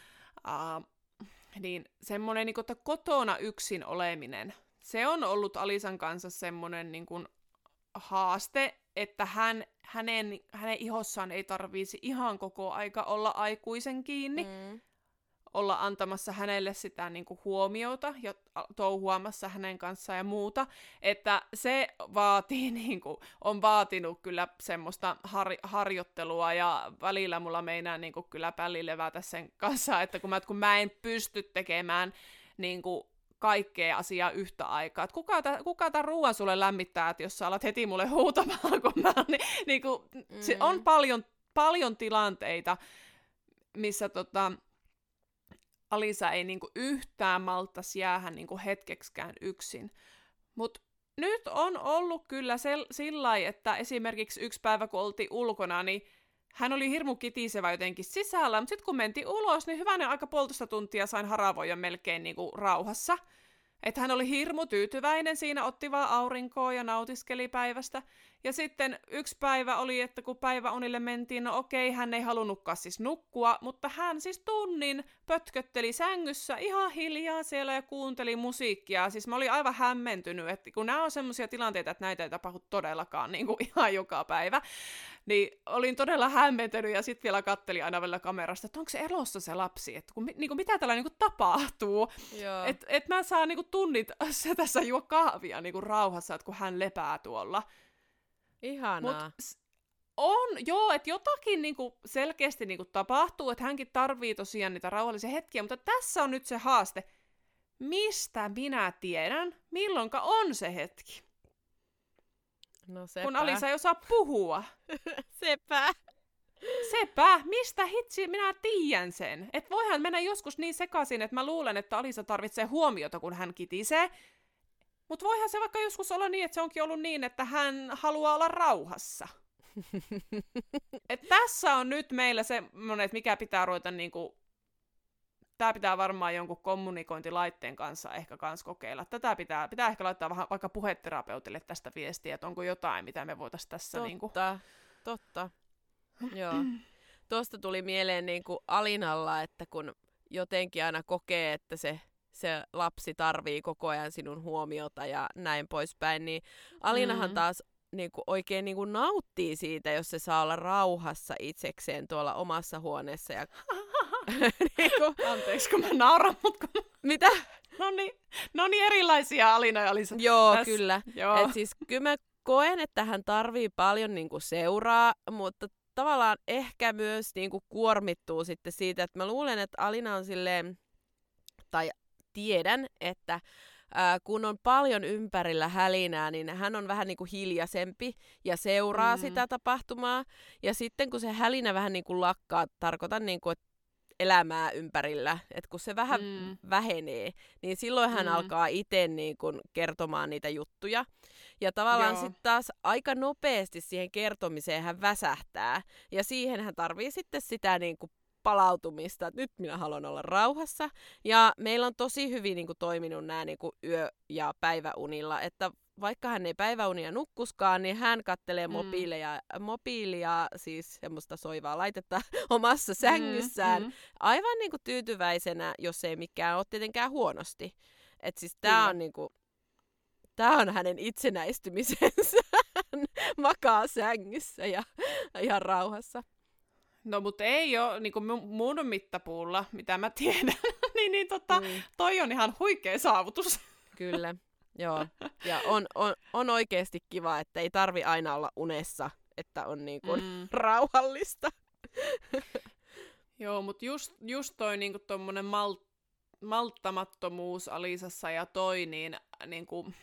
Niin semmoinen, niin että kotona yksin oleminen, se on ollut Alisan kanssa semmoinen niin haaste, että hänen ihossaan ei tarvitsisi ihan koko aika olla aikuisen kiinni, olla antamassa hänelle sitä niin kuin huomiota ja touhuamassa hänen kanssaan ja muuta, että se vaatii, niin kuin, on vaatinut kyllä semmoista harjoittelua, ja välillä mulla meinaa niin kuin, kyllä pälli levätä sen kanssa, että kun mä en pysty tekemään niin kuin, kaikkea asiaa yhtä aikaa. Et kuka tämän ruoan sulle lämmittää, että jos sä alat heti mulle huutamaan, kun mä niin kuin, se on paljon tilanteita, missä Alisa ei niinku yhtään malttaisi jäädä niinku hetkeksikään yksin. Mutta nyt on ollut kyllä sillä lailla, että esimerkiksi yksi päivä, kun oltiin ulkona, niin hän oli hirmu kitisevä jotenkin sisällä, mutta sitten kun mentiin ulos, niin hyvänen aika 1,5 tuntia sain haravoida melkein niinku rauhassa. Että hän oli hirmu tyytyväinen siinä, otti vaan aurinkoa ja nautiskeli päivästä. Ja sitten yksi päivä oli, että kun päiväunille mentiin, no okei, hän ei halunnutkaan siis nukkua, mutta hän siis tunnin pötkötteli sängyssä ihan hiljaa siellä ja kuunteli musiikkia. Siis mä olin aivan hämmentynyt, että kun nämä on semmoisia tilanteita, että näitä ei tapahdu todellakaan niin kuin ihan joka päivä, niin olin todella hämmentynyt ja sitten vielä kattelin aina välillä kamerasta, että onko se elossa se lapsi, että niin mitä täällä niin kuin tapahtuu. Että mä saan niin kuin tunnit se tässä juo kahvia niin kuin rauhassa, että kun hän lepää tuolla.
Ihanaa.
Että jotakin niinku selkeästi niinku tapahtuu, että hänkin tarvii tosiaan niitä rauhallisia hetkiä, mutta tässä on nyt se haaste. Mistä minä tiedän, milloinka on se hetki?
No sepä.
Kun Alisa ei osaa puhua. Sepä, mistä hitsi minä tiedän sen? Että voihan mennä joskus niin sekaisin, että mä luulen, että Alisa tarvitsee huomiota, kun hän kitisee. Mutta voihan se vaikka joskus olla niin, että se onkin ollut niin, että hän haluaa olla rauhassa. Et tässä on nyt meillä se, että mikä pitää ruveta niinku, tää pitää varmaan jonkun kommunikointilaitteen kanssa ehkä kans kokeilla. Tätä pitää ehkä laittaa vähän vaikka puheterapeutille tästä viestiä, että onko jotain, mitä me voitaisiin tässä
Totta. Joo. Tuosta tuli mieleen niinku Alinalla, että kun jotenkin aina kokee, että se lapsi tarvii koko ajan sinun huomiota ja näin poispäin, niin Alinahan taas niinku oikein niinku nauttii siitä, jos se saa olla rauhassa itsekseen tuolla omassa huoneessa. Ja niinku...
Anteeksi, kun mä nauran, mutta
Mitä?
No niin erilaisia Alina ja Alisa.
Joo, kyllä. Joo. Et siis kyllä mä koen, että hän tarvii paljon niinku seuraa, mutta tavallaan ehkä myös niinku kuormittuu sitten siitä, että mä luulen, että Alina on silleen, tai tiedän, että kun on paljon ympärillä hälinää, niin hän on vähän niin kuin hiljaisempi ja seuraa sitä tapahtumaa. Ja sitten kun se hälinä vähän niin kuin lakkaa, tarkoitan niin kuin, että elämää ympärillä, että kun se vähän vähenee, niin silloin hän alkaa itse niin kuin kertomaan niitä juttuja. Ja tavallaan sitten taas aika nopeasti siihen kertomiseen hän väsähtää. Ja siihen hän tarvii sitten sitä niin kuin palautumista, että nyt minä haluan olla rauhassa. Ja meillä on tosi hyvin niin kuin, toiminut nämä niin kuin yö- ja päiväunilla, että vaikka hän ei päiväunia nukkuskaan, niin hän kattelee mobiilia, siis semmoista soivaa laitetta omassa sängyssään, aivan niin kuin tyytyväisenä, jos ei mikään ole tietenkään huonosti. Että siis tämä on niin kuin, tämä on hänen itsenäistymisensä. Hän makaa sängyssä ja ihan rauhassa.
No, mutta ei ole niin kuin mun mittapuulla, mitä mä tiedän, toi on ihan huikea saavutus.
Kyllä, joo. Ja on oikeasti kiva, että ei tarvi aina olla unessa, että on niin kuin rauhallista.
Joo, mutta just toi niinku tommonen malttamattomuus Alisassa ja toi, niinku,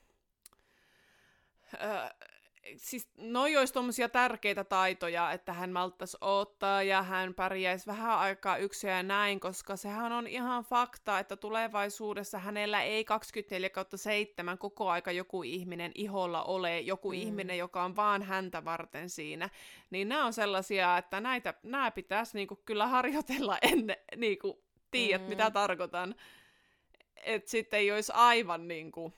siis noi olisi tommosia tärkeitä taitoja, että hän malttaisi odottaa ja hän pärjäisi vähän aikaa yksin ja näin, koska sehän on ihan fakta, että tulevaisuudessa hänellä ei 24/7 koko aika joku ihminen iholla ole, joku ihminen, joka on vaan häntä varten siinä. Niin nämä on sellaisia, että nämä pitäisi niinku kyllä harjoitella ennen, niinku, tiedät mitä tarkoitan. Että sitten ei olisi aivan niinku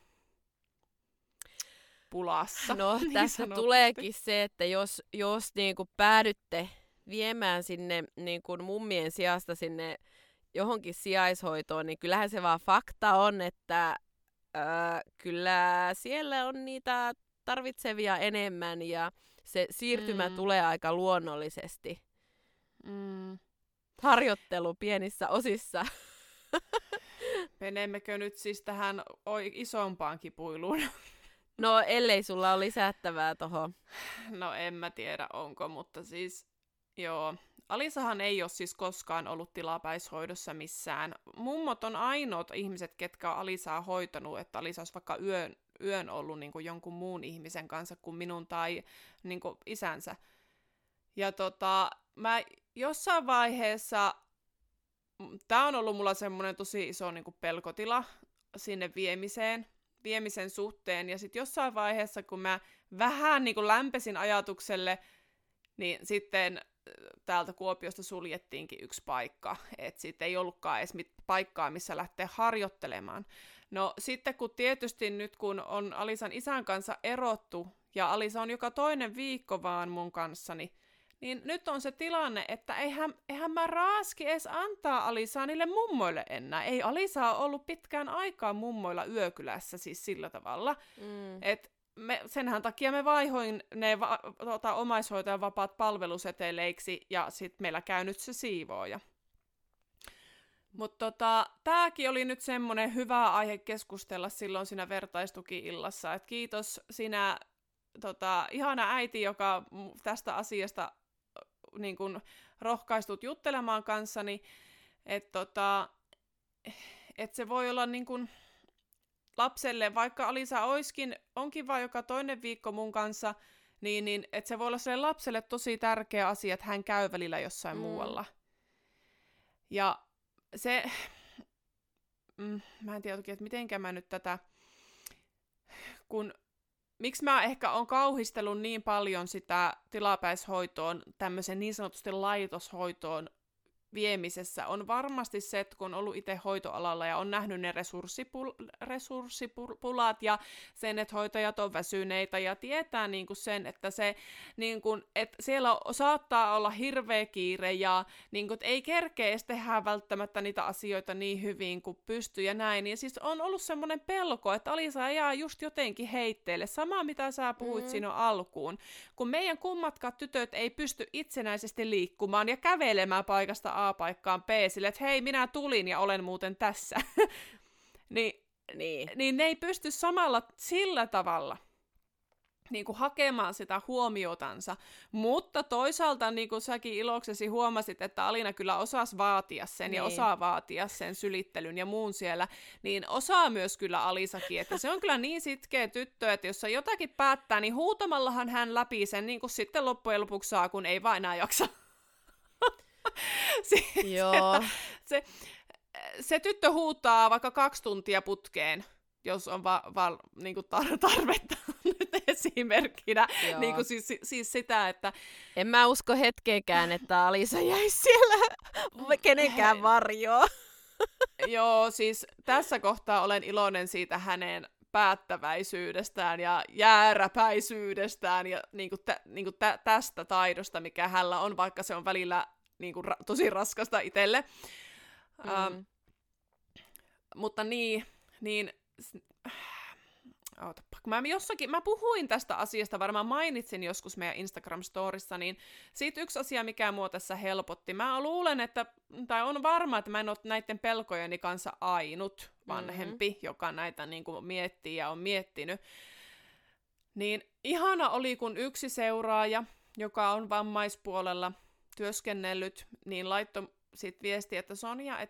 pulassa.
No, tässä tuleekin se, että jos niinku päädytte viemään sinne niinku mummien sijasta sinne johonkin sijaishoitoon, niin kyllähän se vaan fakta on, että kyllä siellä on niitä tarvitsevia enemmän ja se siirtymä tulee aika luonnollisesti. Harjoittelu pienissä osissa.
Menemmekö nyt siis tähän isompaan kipuiluun?
No, ellei sulla ole lisättävää tohon.
No, en mä tiedä onko, mutta siis joo. Alisahan ei ole siis koskaan ollut tilapäishoidossa missään. Mummot on ainoat ihmiset, ketkä on Alisaa hoitanut, että Alisa olisi vaikka yön ollut niin kuin jonkun muun ihmisen kanssa kuin minun tai niin kuin isänsä. Ja mä jossain vaiheessa, tää on ollut mulla semmoinen tosi iso niin kuin pelkotila sinne viemisen suhteen, ja sitten jossain vaiheessa, kun mä vähän niin kuin lämpesin ajatukselle, niin sitten täältä Kuopiosta suljettiinkin yksi paikka, että sitten ei ollutkaan edes paikkaa, missä lähteä harjoittelemaan. No sitten kun tietysti nyt, kun on Alisan isän kanssa erottu, ja Alisa on joka toinen viikko vaan mun kanssani, niin nyt on se tilanne, että eihän mä raaski edes antaa Alisaa niille mummoille enää. Ei Alisa ole ollut pitkään aikaa mummoilla yökylässä siis sillä tavalla. Että senhän takia me vaihoin ne omaishoitajan vapaat palveluseteleiksi ja sitten meillä käy nyt se siivooja. Mutta tääkin oli nyt semmonen hyvä aihe keskustella silloin siinä vertaistuki-illassa. Et kiitos sinä ihana äiti, joka tästä asiasta niin kun rohkaistut juttelemaan kanssani, että se voi olla niin kun lapselle, vaikka Alisa onkin vain joka toinen viikko mun kanssa, niin että se voi olla sille lapselle tosi tärkeä asia, että hän käy välillä jossain muualla. Ja se, mä en tiedä oikein, että mitenkä mä nyt tätä, miksi mä ehkä on kauhistellut niin paljon sitä tilapäishoitoon, tämmöisen niin sanotusti laitoshoitoon viemisessä, on varmasti se, että kun on ollut itse hoitoalalla ja on nähnyt ne resurssipulat ja sen, että hoitajat on väsyneitä ja tietää niin kuin sen, että se, niin kuin, että siellä saattaa olla hirveä kiire ja niin kuin, että ei kerkeä edes tehdä välttämättä niitä asioita niin hyvin kuin pystyy ja näin. Ja siis on ollut semmoinen pelko, että Alisa jää just jotenkin heitteelle. Sama mitä sä puhuit siinä alkuun. Kun meidän kummatkaan tytöt ei pysty itsenäisesti liikkumaan ja kävelemään paikasta A paikkaan B, sille, että hei, minä tulin ja olen muuten tässä. niin ne ei pysty samalla sillä tavalla niin kuin hakemaan sitä huomiotansa. Mutta toisaalta, niin kuin säkin iloksesi huomasit, että Alina kyllä osasi vaatia sen ja osaa vaatia sen sylittelyn ja muun siellä, niin osaa myös kyllä Alisakin, että se on kyllä niin sitkeä tyttö, että jos se jotakin päättää, niin huutamallahan hän läpi sen niin kuin sitten loppujen lopuksi saa, kun ei vain enää jaksa.
Joo.
Se tyttö huutaa vaikka 2 tuntia putkeen, jos on niinku tarvetta nyt esimerkkinä. Niinku siis sitä, että
en mä usko hetkeäkään, että Alisa jäisi siellä kenenkään varjoon.
Joo, siis tässä kohtaa olen iloinen siitä hänen päättäväisyydestään ja jääräpäisyydestään ja niinku tästä taidosta, mikä hänellä on, vaikka se on välillä niinku tosi raskasta itselle. Mutta niin Ootapa, kun mä puhuin tästä asiasta, varmaan mainitsin joskus meidän Instagram-storissa, niin siitä yksi asia, mikä mua tässä helpotti. Mä luulen, tai on varma, että mä en ole näiden pelkojeni kanssa ainut vanhempi, joka näitä niin kuin miettii ja on miettinyt. Niin ihana oli, kun yksi seuraaja, joka on vammaispuolella työskennellyt, niin laittoi sit viestiä, että Sonja,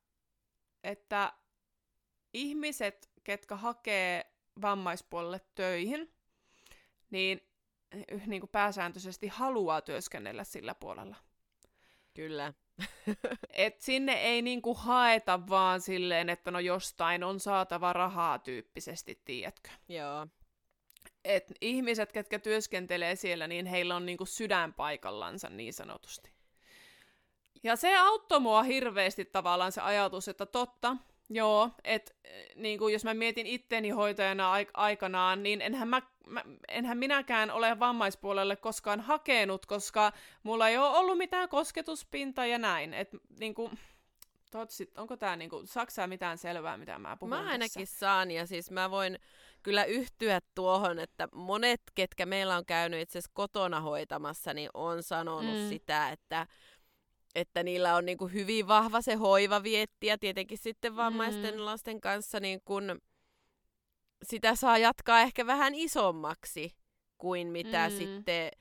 että ihmiset, ketkä hakee vammaispuolelle töihin, niin kuin pääsääntöisesti haluaa työskennellä sillä puolella.
Kyllä.
Et sinne ei niinku haeta vaan silleen, että no jostain on saatava rahaa tyyppisesti, tiedätkö?
Joo.
Et ihmiset, ketkä työskentelee siellä, niin heillä on niinku sydän paikallansa niin sanotusti. Ja se auttoi mua hirveästi tavallaan se ajatus, että totta, joo, että niin jos mä mietin itteni hoitajana aikanaan, niin enhän minäkään ole vammaispuolelle koskaan hakenut, koska mulla ei ole ollut mitään kosketuspintaa ja näin. Että niin kuin, onko tää niin kuin, saako sä mitään selvää, mitä mä puhun
Mä ainakin
tässä?
saan, ja siis mä voin kyllä yhtyä tuohon, että monet, ketkä meillä on käynyt itse asiassa kotona hoitamassa, niin on sanonut sitä, että niillä on niin kuin hyvin vahva se hoivavietti, ja tietenkin sitten vammaisten lasten kanssa niin kun sitä saa jatkaa ehkä vähän isommaksi kuin mitä sitten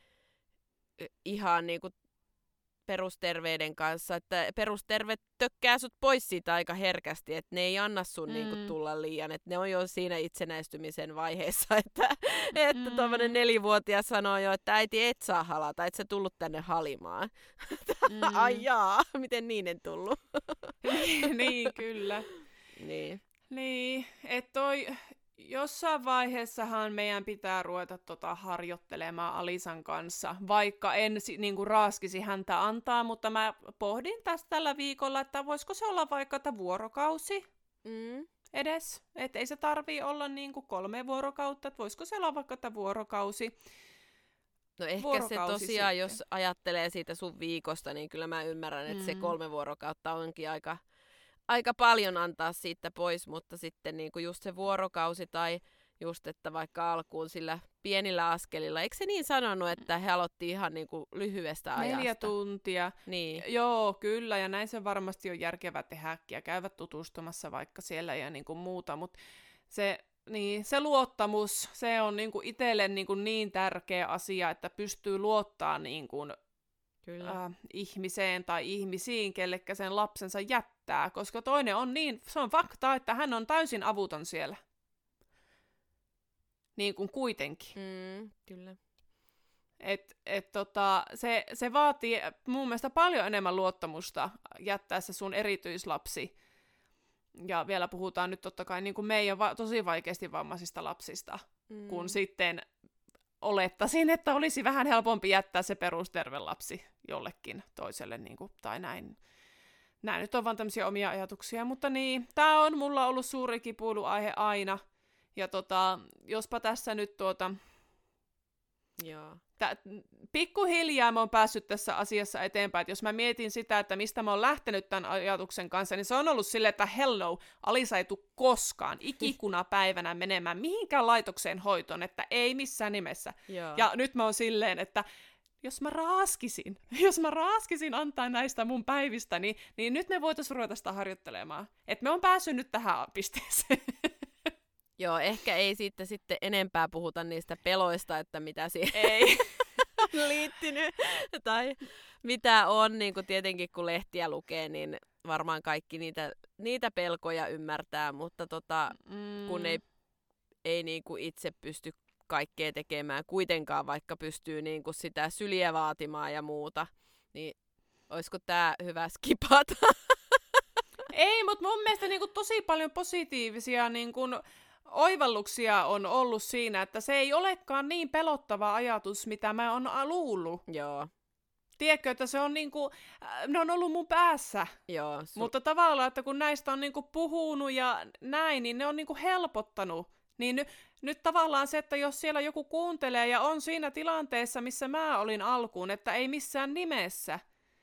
ihan niin kuin perusterveyden kanssa, että perusterve tökkää sut pois siitä aika herkästi, että ne ei anna sun niin kuin tulla liian, että ne on jo siinä itsenäistymisen vaiheessa, että tuommoinen 4-vuotias sanoo jo, että äiti et saa halata, et sä tullut tänne halimaan. Ai jaa, miten niin en tullut?
Niin, kyllä. Niin, että toi jossain vaiheessahan meidän pitää ruveta harjoittelemaan Alisan kanssa, vaikka en niinku raaskisi häntä antaa, mutta mä pohdin tästä tällä viikolla, että voisiko se olla vaikka vuorokausi edes, että ei se tarvii olla niinku 3 vuorokautta, että voisiko se olla vaikka vuorokausi.
No ehkä se tosiaan, sitten. Jos ajattelee siitä sun viikosta, niin kyllä mä ymmärrän, että se 3 vuorokautta onkin aika paljon antaa siitä pois, mutta sitten niinku just se vuorokausi tai just, että vaikka alkuun sillä pienillä askelilla. Eikö se niin sanonut, että he aloitti ihan niinku lyhyestä ajasta?
4 tuntia. Niin. Joo, kyllä, ja näin se varmasti on järkevä tehdäkin ja käyvät tutustumassa vaikka siellä ja niinku muuta, mutta se luottamus, se on niinku itselle niinku niin tärkeä asia, että pystyy luottaa niinku ihmiseen tai ihmisiin, kellekä sen lapsensa jättää, koska toinen on se on fakta, että hän on täysin avuton siellä. Niin kuin kuitenkin.
Kyllä.
Se vaatii mun mielestä paljon enemmän luottamusta jättää se sun erityislapsi. Ja vielä puhutaan nyt totta kai niin kuin meidän tosi vaikeasti vammaisista lapsista, kun sitten olettaisin, että olisi vähän helpompi jättää se perusterve lapsi jollekin toiselle, niin kuin, tai näin. Nämä nyt on vaan tämmöisiä omia ajatuksia, mutta niin, tämä on mulla ollut suuri kipuiluaihe aina. Ja jospa tässä nyt pikkuhiljaa mä oon päässyt tässä asiassa eteenpäin, että jos mä mietin sitä, että mistä mä oon lähtenyt tämän ajatuksen kanssa, niin se on ollut silleen, että hello, Alisa ei tule koskaan ikikunapäivänä menemään mihinkään laitokseen hoitoon, että ei missään nimessä. Joo. Ja nyt mä oon silleen, että jos mä raaskisin antaa näistä mun päivistä, niin nyt me voitaisiin ruveta sitä harjoittelemaan. Että me on päässyt nyt tähän pisteeseen.
Joo, ehkä ei sitten enempää puhuta niistä peloista, että mitä siihen
ei
on liittynyt. Tai mitä on, niin kuin tietenkin kun lehtiä lukee, niin varmaan kaikki niitä pelkoja ymmärtää, mutta kun ei niin kuin itse pysty kaikkea tekemään kuitenkaan, vaikka pystyy niin kuin sitä syliä vaatimaan ja muuta, niin olisiko tämä hyvä skipata?
Ei, mutta mun mielestä niin kuin tosi paljon positiivisia niin kuin oivalluksia on ollut siinä, että se ei olekaan niin pelottava ajatus, mitä mä oon luullut.
Joo.
Tiedätkö, että se on niinku, ne on ollut mun päässä.
Joo.
Mutta tavallaan, että kun näistä on niinku puhunut ja näin, niin ne on niinku helpottanut. Niin nyt tavallaan se, että jos siellä joku kuuntelee ja on siinä tilanteessa, missä mä olin alkuun, että ei missään nimessä,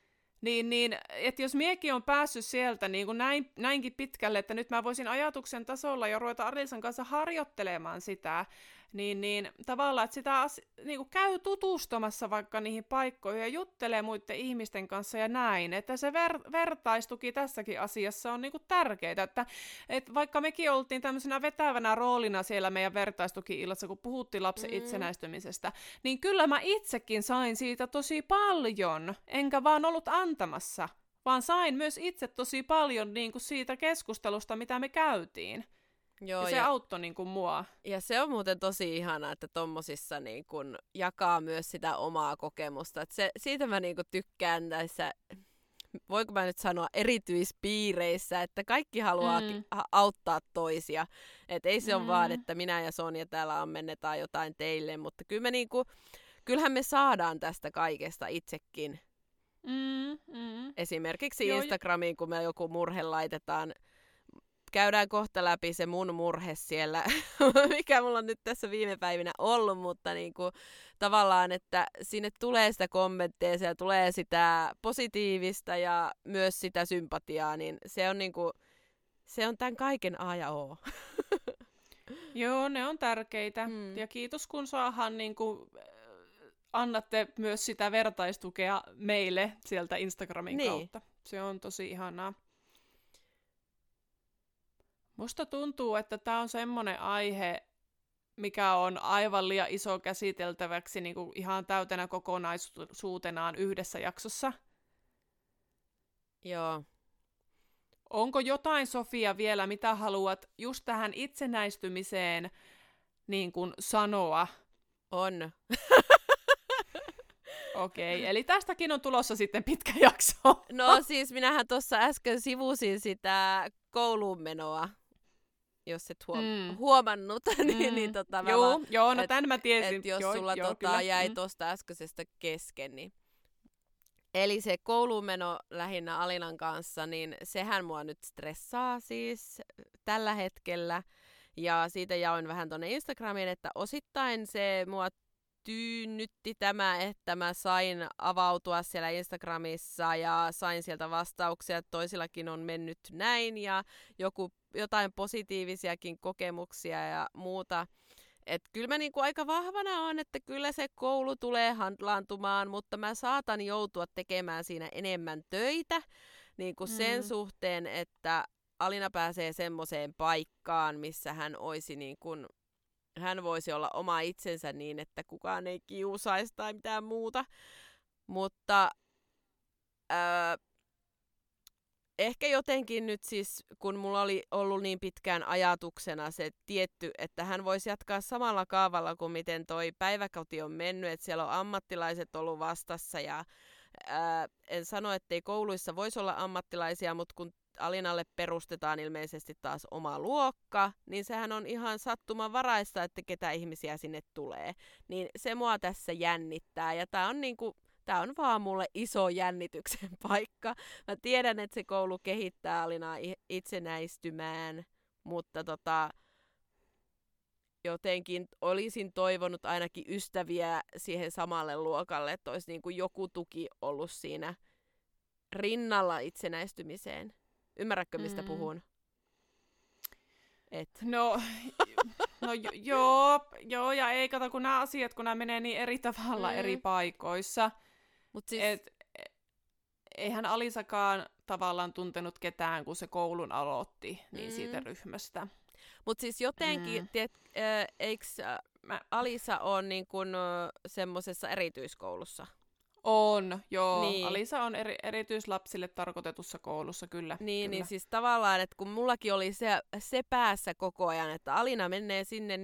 niin että jos miekin on päässyt sieltä niin kuin näinkin pitkälle, että nyt mä voisin ajatuksen tasolla jo ruveta Alisan kanssa harjoittelemaan sitä, niin tavallaan, että sitä niin kuin käy tutustumassa vaikka niihin paikkoihin ja juttelee muiden ihmisten kanssa ja näin, että se vertaistuki tässäkin asiassa on niin kuin tärkeää, että vaikka mekin oltiin tämmöisenä vetävänä roolina siellä meidän vertaistuki-illassa, kun puhuttiin lapsen itsenäistymisestä, niin kyllä mä itsekin sain siitä tosi paljon, enkä vaan ollut antamassa, vaan sain myös itse tosi paljon niin kuin siitä keskustelusta, mitä me käytiin. Joo, ja se auttoi niin kuin mua.
Ja se on muuten tosi ihanaa, että tommosissa niin kuin jakaa myös sitä omaa kokemusta. Siitä mä niin kuin tykkään näissä, voinko mä nyt sanoa, erityispiireissä, että kaikki haluaa auttaa toisia. Et ei se ole vaan, että minä ja Sonja täällä ammennetaan jotain teille, mutta kyllähän me saadaan tästä kaikesta itsekin. Esimerkiksi Instagramiin, kun me joku murhe laitetaan, käydään kohta läpi se mun murhe siellä, mikä mulla on nyt tässä viime päivinä ollut, mutta tavallaan, että sinne tulee sitä kommentteja, siellä tulee sitä positiivista ja myös sitä sympatiaa, niin se on tämän kaiken A ja O.
Joo, ne on tärkeitä. Ja kiitos, kun saadaan annatte myös sitä vertaistukea meille sieltä Instagramin kautta. Se on tosi ihanaa. Musta tuntuu, että tämä on semmoinen aihe, mikä on aivan liian iso käsiteltäväksi niin kuin ihan täytenä kokonaisuutenaan yhdessä jaksossa.
Joo.
Onko jotain, Sofia, vielä, mitä haluat just tähän itsenäistymiseen niin kuin sanoa?
On.
Okei, eli tästäkin on tulossa sitten pitkä jakso.
No siis minähän tuossa äsken sivusin sitä kouluun menoa, jos et huomannut.
Joo, no tämän mä tiesin.
Jos sulla jäi tuosta äskeisestä kesken. Niin. Eli se kouluun meno lähinnä Alinan kanssa, niin sehän mua nyt stressaa siis tällä hetkellä. Ja siitä jaoin vähän tuonne Instagramiin, että osittain se mua tyynnytti tämä, että mä sain avautua siellä Instagramissa ja sain sieltä vastauksia, että toisillakin on mennyt näin ja jotain positiivisiakin kokemuksia ja muuta. Että kyllä mä aika vahvana on, että kyllä se koulu tulee handlaantumaan, mutta mä saatan joutua tekemään siinä enemmän töitä sen suhteen, että Alina pääsee semmoiseen paikkaan, missä hän olisi hän voisi olla oma itsensä niin, että kukaan ei kiusaisi tai mitään muuta. Mutta ehkä jotenkin nyt siis, kun mulla oli ollut niin pitkään ajatuksena se tietty, että hän voisi jatkaa samalla kaavalla kuin miten toi päiväkoti on mennyt, että siellä on ammattilaiset ollut vastassa ja en sano, ettei kouluissa voisi olla ammattilaisia, mutta kun Alinalle perustetaan ilmeisesti taas oma luokka, niin sehän on ihan sattumanvaraista, että ketä ihmisiä sinne tulee. Niin se mua tässä jännittää ja tää on vaan mulle iso jännityksen paikka. Mä tiedän, että se koulu kehittää Alinaa itsenäistymään, mutta jotenkin olisin toivonut ainakin ystäviä siihen samalle luokalle, että olisi joku tuki ollut siinä rinnalla itsenäistymiseen. Ymmärrätkö, mistä puhun? Et.
No joo, ja ei kato, kun nämä asiat, kun nämä menee niin eri tavalla eri paikoissa.
Mut siis.
Eihän Alisakaan tavallaan tuntenut ketään, kun se koulun aloitti, niin siitä ryhmästä.
Mutta siis jotenkin, eikö Alisa ole semmoisessa erityiskoulussa?
On, joo. Niin. Alisa on erityislapsille tarkoitetussa koulussa, kyllä.
Niin siis tavallaan, että kun mullakin oli se päässä koko ajan, että Alina menee sinne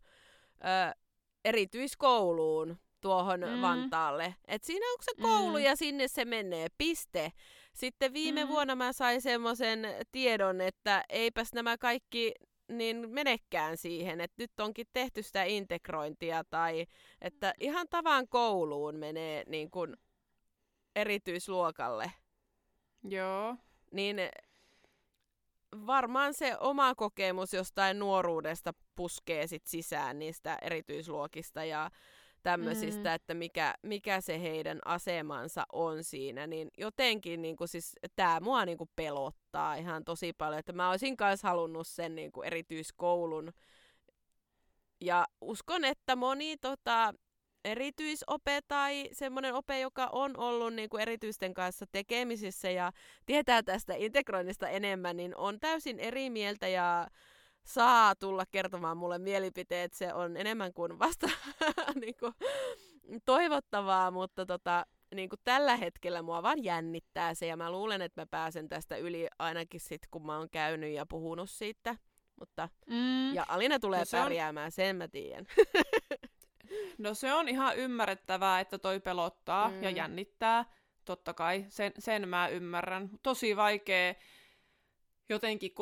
erityiskouluun tuohon Vantaalle. Että siinä onko se koulu ja sinne se menee, piste. Sitten viime vuonna mä sain semmoisen tiedon, että eipäs nämä kaikki menekään siihen, että nyt onkin tehty sitä integrointia tai että ihan tavan kouluun menee erityisluokalle.
Joo.
Niin varmaan se oma kokemus jostain nuoruudesta puskee sit sisään niistä erityisluokista ja tämmöisistä, että mikä se heidän asemansa on siinä, niin jotenkin niin kuin, siis, tämä mua niin kuin pelottaa ihan tosi paljon, että mä olisin myös halunnut sen niin kuin erityiskoulun. Ja uskon, että moni erityisope tai semmoinen ope, joka on ollut niin kuin erityisten kanssa tekemisissä ja tietää tästä integroinnista enemmän, niin on täysin eri mieltä ja saa tulla kertomaan mulle mielipiteet. Se on enemmän kuin vasta niin kuin toivottavaa, mutta niin kuin tällä hetkellä mua vaan jännittää se ja mä luulen, että mä pääsen tästä yli ainakin sit, kun mä oon käynyt ja puhunut siitä. Mutta, ja Alina tulee pärjäämään, sen mä tiedän.
No se on ihan ymmärrettävää, että toi pelottaa ja jännittää. Totta kai, sen mä ymmärrän. Tosi vaikea jotenkin,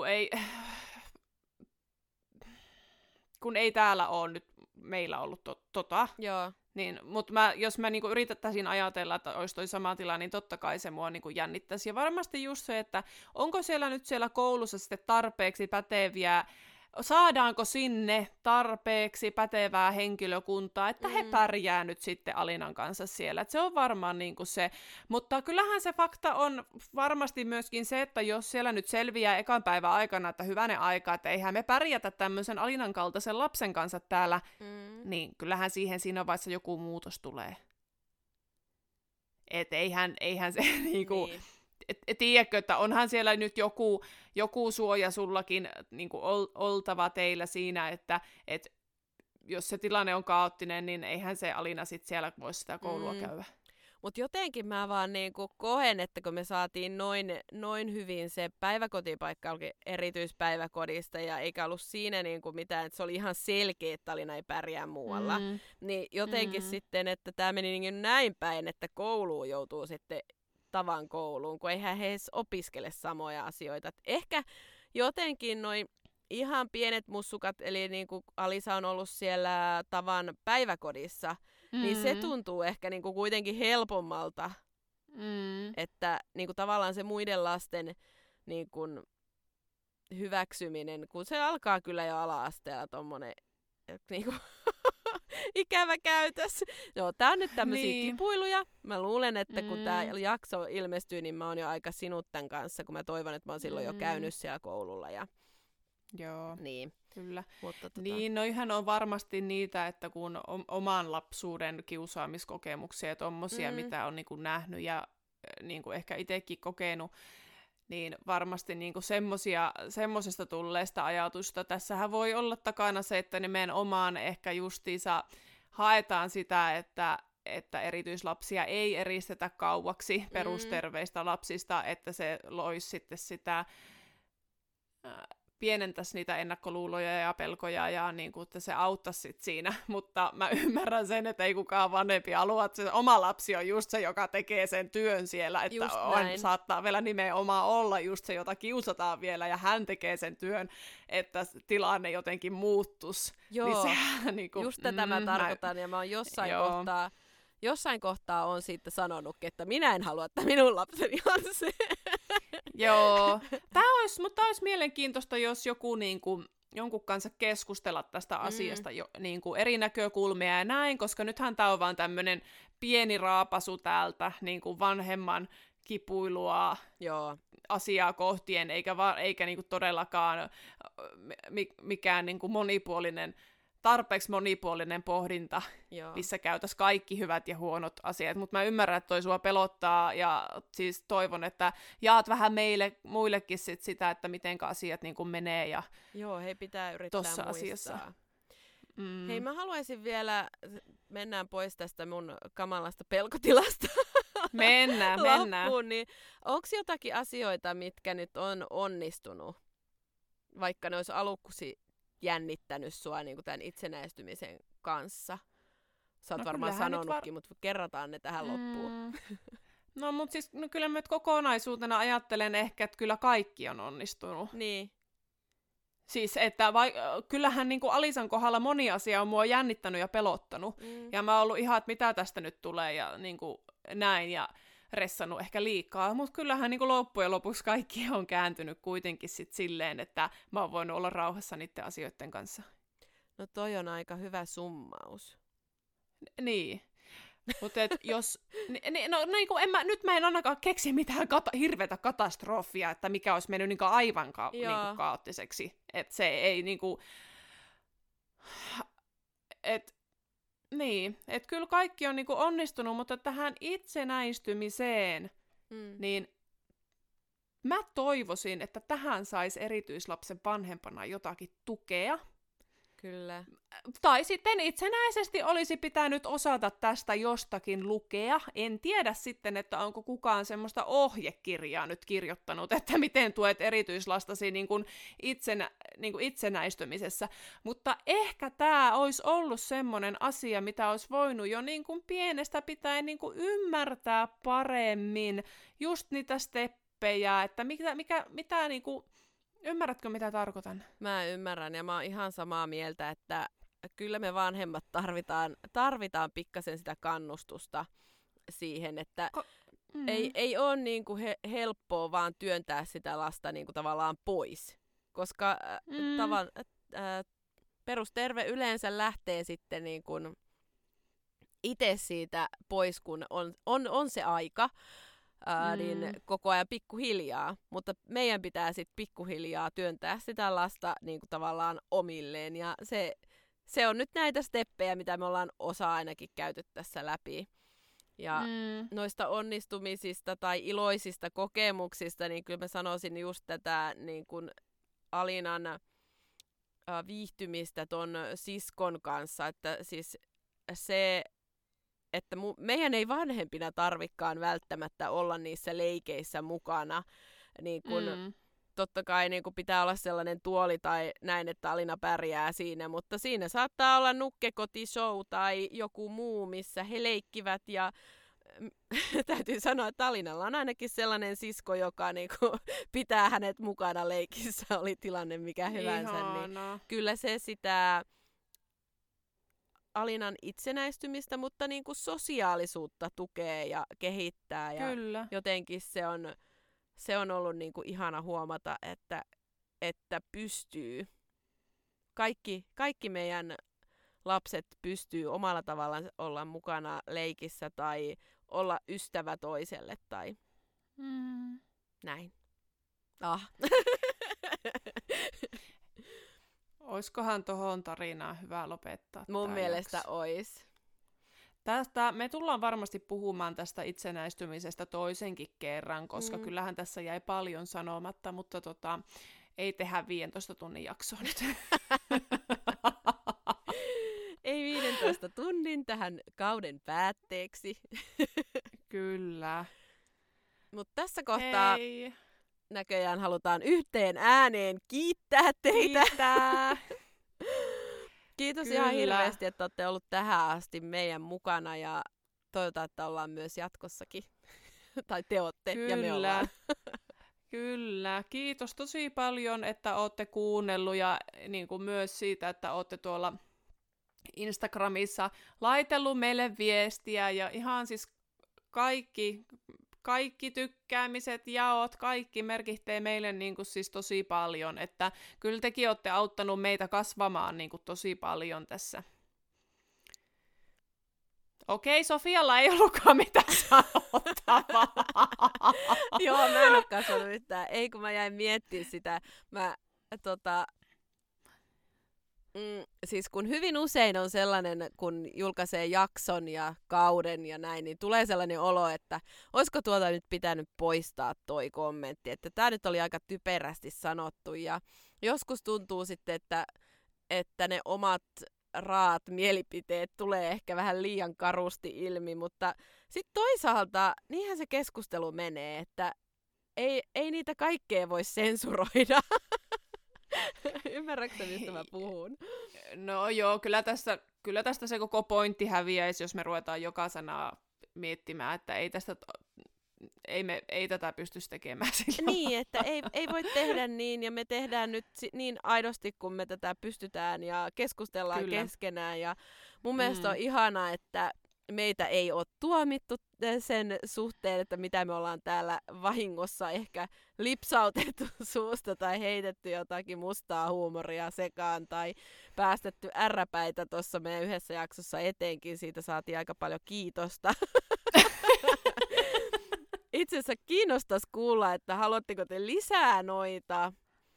kun ei täällä ole nyt meillä ollut
Joo.
Niin, mutta jos mä niinku yritettäisiin ajatella, että olisi toi sama tila, niin totta kai se mua niinku jännittäisi. Ja varmasti just se, että onko siellä koulussa sitten tarpeeksi päteviä, saadaanko sinne tarpeeksi pätevää henkilökuntaa, että he pärjää nyt sitten Alinan kanssa siellä. Et se on varmaan niinku se. Mutta kyllähän se fakta on varmasti myöskin se, että jos siellä nyt selviää ekan päivän aikana, että hyvänen aika, että eihän me pärjätä tämmöisen Alinan kaltaisen lapsen kanssa täällä, niin kyllähän siinä vaiheessa joku muutos tulee. Et eihän se niinku... Niin. Tiedätkö, että onhan siellä nyt joku suoja sullakin niin kuin oltava teillä siinä, että jos se tilanne on kaoottinen, niin eihän se Alina sit siellä voi sitä koulua käydä.
Mutta jotenkin mä vaan niinku koen, että kun me saatiin noin hyvin se päiväkotipaikka erityispäiväkodista ja eikä ollut siinä niinku mitään, että se oli ihan selkeä, että Alina ei pärjää muualla, niin jotenkin sitten, että tämä meni niin näin päin, että kouluun joutuu sitten tavan kouluun, kun eihän he edes opiskele samoja asioita. Et ehkä jotenkin noin ihan pienet mussukat, eli niin kuin Alisa on ollut siellä tavan päiväkodissa, niin se tuntuu ehkä niin kuin kuitenkin helpommalta, että niin kuin tavallaan se muiden lasten niin kuin hyväksyminen, kun se alkaa kyllä jo ala-asteella tommonen niin kuin ikävä käytös. Joo, tää on nyt tämmösiä kipuiluja. Mä luulen, että kun tää jakso ilmestyy, niin mä oon jo aika sinut tän kanssa, kun mä toivon, että mä oon silloin jo käynyt siellä koululla. Ja...
Joo,
niin.
Kyllä.
Mutta,
Niin, no ihan on varmasti niitä, että kun oman lapsuuden kiusaamiskokemuksia ja tommosia, mitä on niinku nähnyt ja niinku ehkä itsekin kokenut, niin varmasti niinku semmosesta tulleesta ajatusta. Tässähän voi olla takana se, että nimenomaan ehkä justiinsa haetaan sitä, että erityislapsia ei eristetä kauaksi perusterveistä lapsista, että se loisi sitten sitä, pienentäisi niitä ennakkoluuloja ja pelkoja ja niin kuin, että se auttaisi sit siinä, mutta mä ymmärrän sen, että ei kukaan vanhempi halua, että se oma lapsi on just se, joka tekee sen työn siellä, että saattaa vielä nimenomaan olla just se, jota kiusataan vielä ja hän tekee sen työn, että tilanne jotenkin muuttuisi.
Joo,
niin sehän, niin kuin,
just tätä mä tarkoitan ja mä oon jossain kohtaa on siitä sanonutkin, että minä en halua, että minun lapseni on se.
Joo, mutta olisi mielenkiintoista, jos joku jonkun kanssa keskustella tästä asiasta eri näkökulmia ja näin, koska nythän tämä on vaan tämmöinen pieni raapasu täältä vanhemman kipuilua asiaa kohtien, eikä todellakaan mikään monipuolinen, tarpeeksi monipuolinen pohdinta, missä käytäisiin kaikki hyvät ja huonot asiat. Mutta mä ymmärrän, että toi sua pelottaa ja siis toivon, että jaat vähän muillekin sitä, että mitenkä asiat menee. Ja
joo, hei, pitää yrittää muistaa.
Asiassa.
Hei, mä haluaisin vielä, mennään pois tästä mun kamalasta pelkotilasta.
Mennään.
Niin onko jotakin asioita, mitkä nyt on onnistunut, vaikka ne olisi aluksi jännittänyt sua niin kuin tämän itsenäistymisen kanssa? Sä oot varmaan sanonutkin, mutta kerrataan ne tähän loppuun.
No, mutta siis kyllä mä kokonaisuutena ajattelen ehkä, että kyllä kaikki on onnistunut.
Niin.
Siis, että kyllähän niin kuin Alisan kohdalla moni asia on mua jännittänyt ja pelottanut. Ja mä oon ollut ihan, että mitä tästä nyt tulee ja niin kuin näin ja ressannut ehkä liikaa. Mutta kyllähän niin kuin loppujen lopuksi kaikki on kääntynyt kuitenkin sit silleen, että mä oon voinut olla rauhassa niiden asioiden kanssa.
No toi on aika hyvä summaus.
Niin. Mutta jos, nyt mä en ainakaan keksi mitään hirveätä katastrofia, että mikä olisi mennyt niinku aivan niinku kaoottiseksi. Että se ei niinku, että kyllä kaikki on niinku onnistunut, mutta tähän itsenäistymiseen, niin mä toivoisin, että tähän saisi erityislapsen vanhempana jotakin tukea.
Kyllä.
Tai sitten itsenäisesti olisi pitänyt osata tästä jostakin lukea. En tiedä sitten, että onko kukaan semmoista ohjekirjaa nyt kirjoittanut, että miten tuet erityislastasi niin kuin itsenäistymisessä. Mutta ehkä tämä olisi ollut semmoinen asia, mitä olisi voinut jo niin kuin pienestä pitäen niin kuin ymmärtää paremmin. Just niitä steppejä, että mitä niin kuin, ymmärrätkö, mitä tarkoitan?
Mä ymmärrän, ja mä oon ihan samaa mieltä, että kyllä me vanhemmat tarvitaan pikkasen sitä kannustusta siihen, että ei ole niinku helppoa vaan työntää sitä lasta niinku tavallaan pois, koska perusterve yleensä lähtee sitten niinku itse siitä pois, kun on se aika. Niin koko ajan pikkuhiljaa, mutta meidän pitää sitten pikkuhiljaa työntää sitä lasta niin kuin tavallaan omilleen, ja se on nyt näitä steppejä, mitä me ollaan osa ainakin käyty tässä läpi. Ja noista onnistumisista tai iloisista kokemuksista, niin kyllä mä sanoisin just tätä niin kuin Alinan viihtymistä ton siskon kanssa, että siis se, että meidän ei vanhempina tarvikaan välttämättä olla niissä leikeissä mukana. Niin kun, totta kai niin kun pitää olla sellainen tuoli tai näin, että Alina pärjää siinä, mutta siinä saattaa olla nukkekotishow tai joku muu, missä he leikkivät. Ja täytyy sanoa, että Alinalla on ainakin sellainen sisko, joka niin kun pitää hänet mukana leikissä, oli tilanne mikä hyvänsä. Niin kyllä se sitä Alinan itsenäistymistä, mutta niin kuin sosiaalisuutta tukee ja kehittää. Ja kyllä. Jotenkin se on ollut niin kuin ihana huomata, että pystyy. Kaikki meidän lapset pystyy omalla tavallaan olla mukana leikissä tai olla ystävä toiselle tai näin.
Oiskohan tohon tarinaan hyvä lopettaa?
Mun mielestä ois.
Me tullaan varmasti puhumaan tästä itsenäistymisestä toisenkin kerran, koska kyllähän tässä jäi paljon sanomatta, mutta ei tehdä 15 tunnin jaksoa nyt.
Ei 15 tunnin tähän kauden päätteeksi.
Kyllä.
Mutta tässä kohtaa näköjään halutaan yhteen ääneen kiittää teitä. Kiitos ihan hirveästi, että olette ollut tähän asti meidän mukana, ja toivotaan, että ollaan myös jatkossakin. Tai te olette ja me ollaan.
Kyllä. Kiitos tosi paljon, että olette kuunnellut, ja niin kuin myös siitä, että olette tuolla Instagramissa laitellut meille viestiä, ja ihan siis kaikki tykkäämiset, jaot, kaikki merkitsee meille niin kuin siis tosi paljon, että kyllä tekin olette auttanut meitä kasvamaan niin kuin tosi paljon tässä. Okei, Sofialla ei ollutkaan mitään sanottavaa.
Joo, mä en ole kasvanut yhtään. Ei, kun mä jäin miettimään sitä. Siis kun hyvin usein on sellainen, kun julkaisee jakson ja kauden ja näin, niin tulee sellainen olo, että olisiko tuolta nyt pitänyt poistaa toi kommentti, että tää nyt oli aika typerästi sanottu, ja joskus tuntuu sitten, että ne omat raat mielipiteet tulee ehkä vähän liian karusti ilmi, mutta sitten toisaalta niinhän se keskustelu menee, että ei niitä kaikkea voi sensuroida. Ymmärrätkö, mistä mä puhun?
No joo, kyllä tästä se koko pointti häviäisi, jos me ruvetaan joka sanaa miettimään, että ei tätä pystyisi tekemään sillä.
Niin, että ei voi tehdä niin, ja me tehdään nyt niin aidosti, kun me tätä pystytään, ja keskustellaan keskenään, ja mun mielestä on ihanaa, että meitä ei ole tuomittu sen suhteen, että mitä me ollaan täällä vahingossa ehkä lipsautettu suusta tai heitetty jotakin mustaa huumoria sekaan tai päästetty ärräpäitä tuossa meidän yhdessä jaksossa etenkin. Siitä saatiin aika paljon kiitosta. Itse asiassa kiinnostaisi kuulla, että haluatteko te lisää noita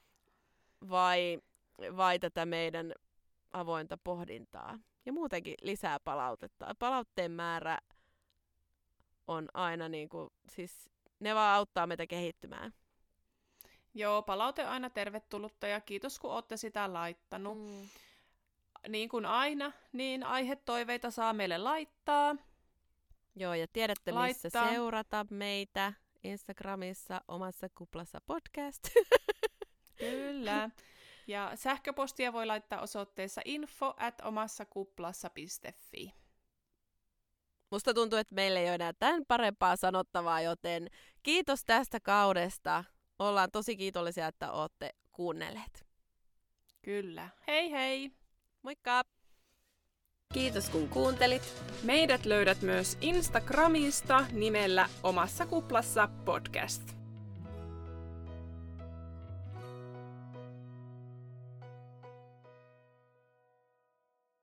vai tätä meidän avointa pohdintaa. Ja muutenkin lisää palautetta. Palautteen määrä on aina siis ne vaan auttaa meitä kehittymään.
Joo, palaute on aina tervetullutta ja kiitos kun olette sitä laittanut. Niin kuin aina, niin aihetoiveita saa meille laittaa.
Joo, ja tiedätte missä seurata meitä Instagramissa Omassa kuplassa podcast.
Kyllä. Ja sähköpostia voi laittaa osoitteessa info@omassakuplassa.fi.
Musta tuntuu, että meillä ei ole enää tämän parempaa sanottavaa, joten kiitos tästä kaudesta. Ollaan tosi kiitollisia, että olette kuunnelleet.
Kyllä. Hei hei!
Moikka! Kiitos kun kuuntelit.
Meidät löydät myös Instagramista nimellä Omassa kuplassa podcast.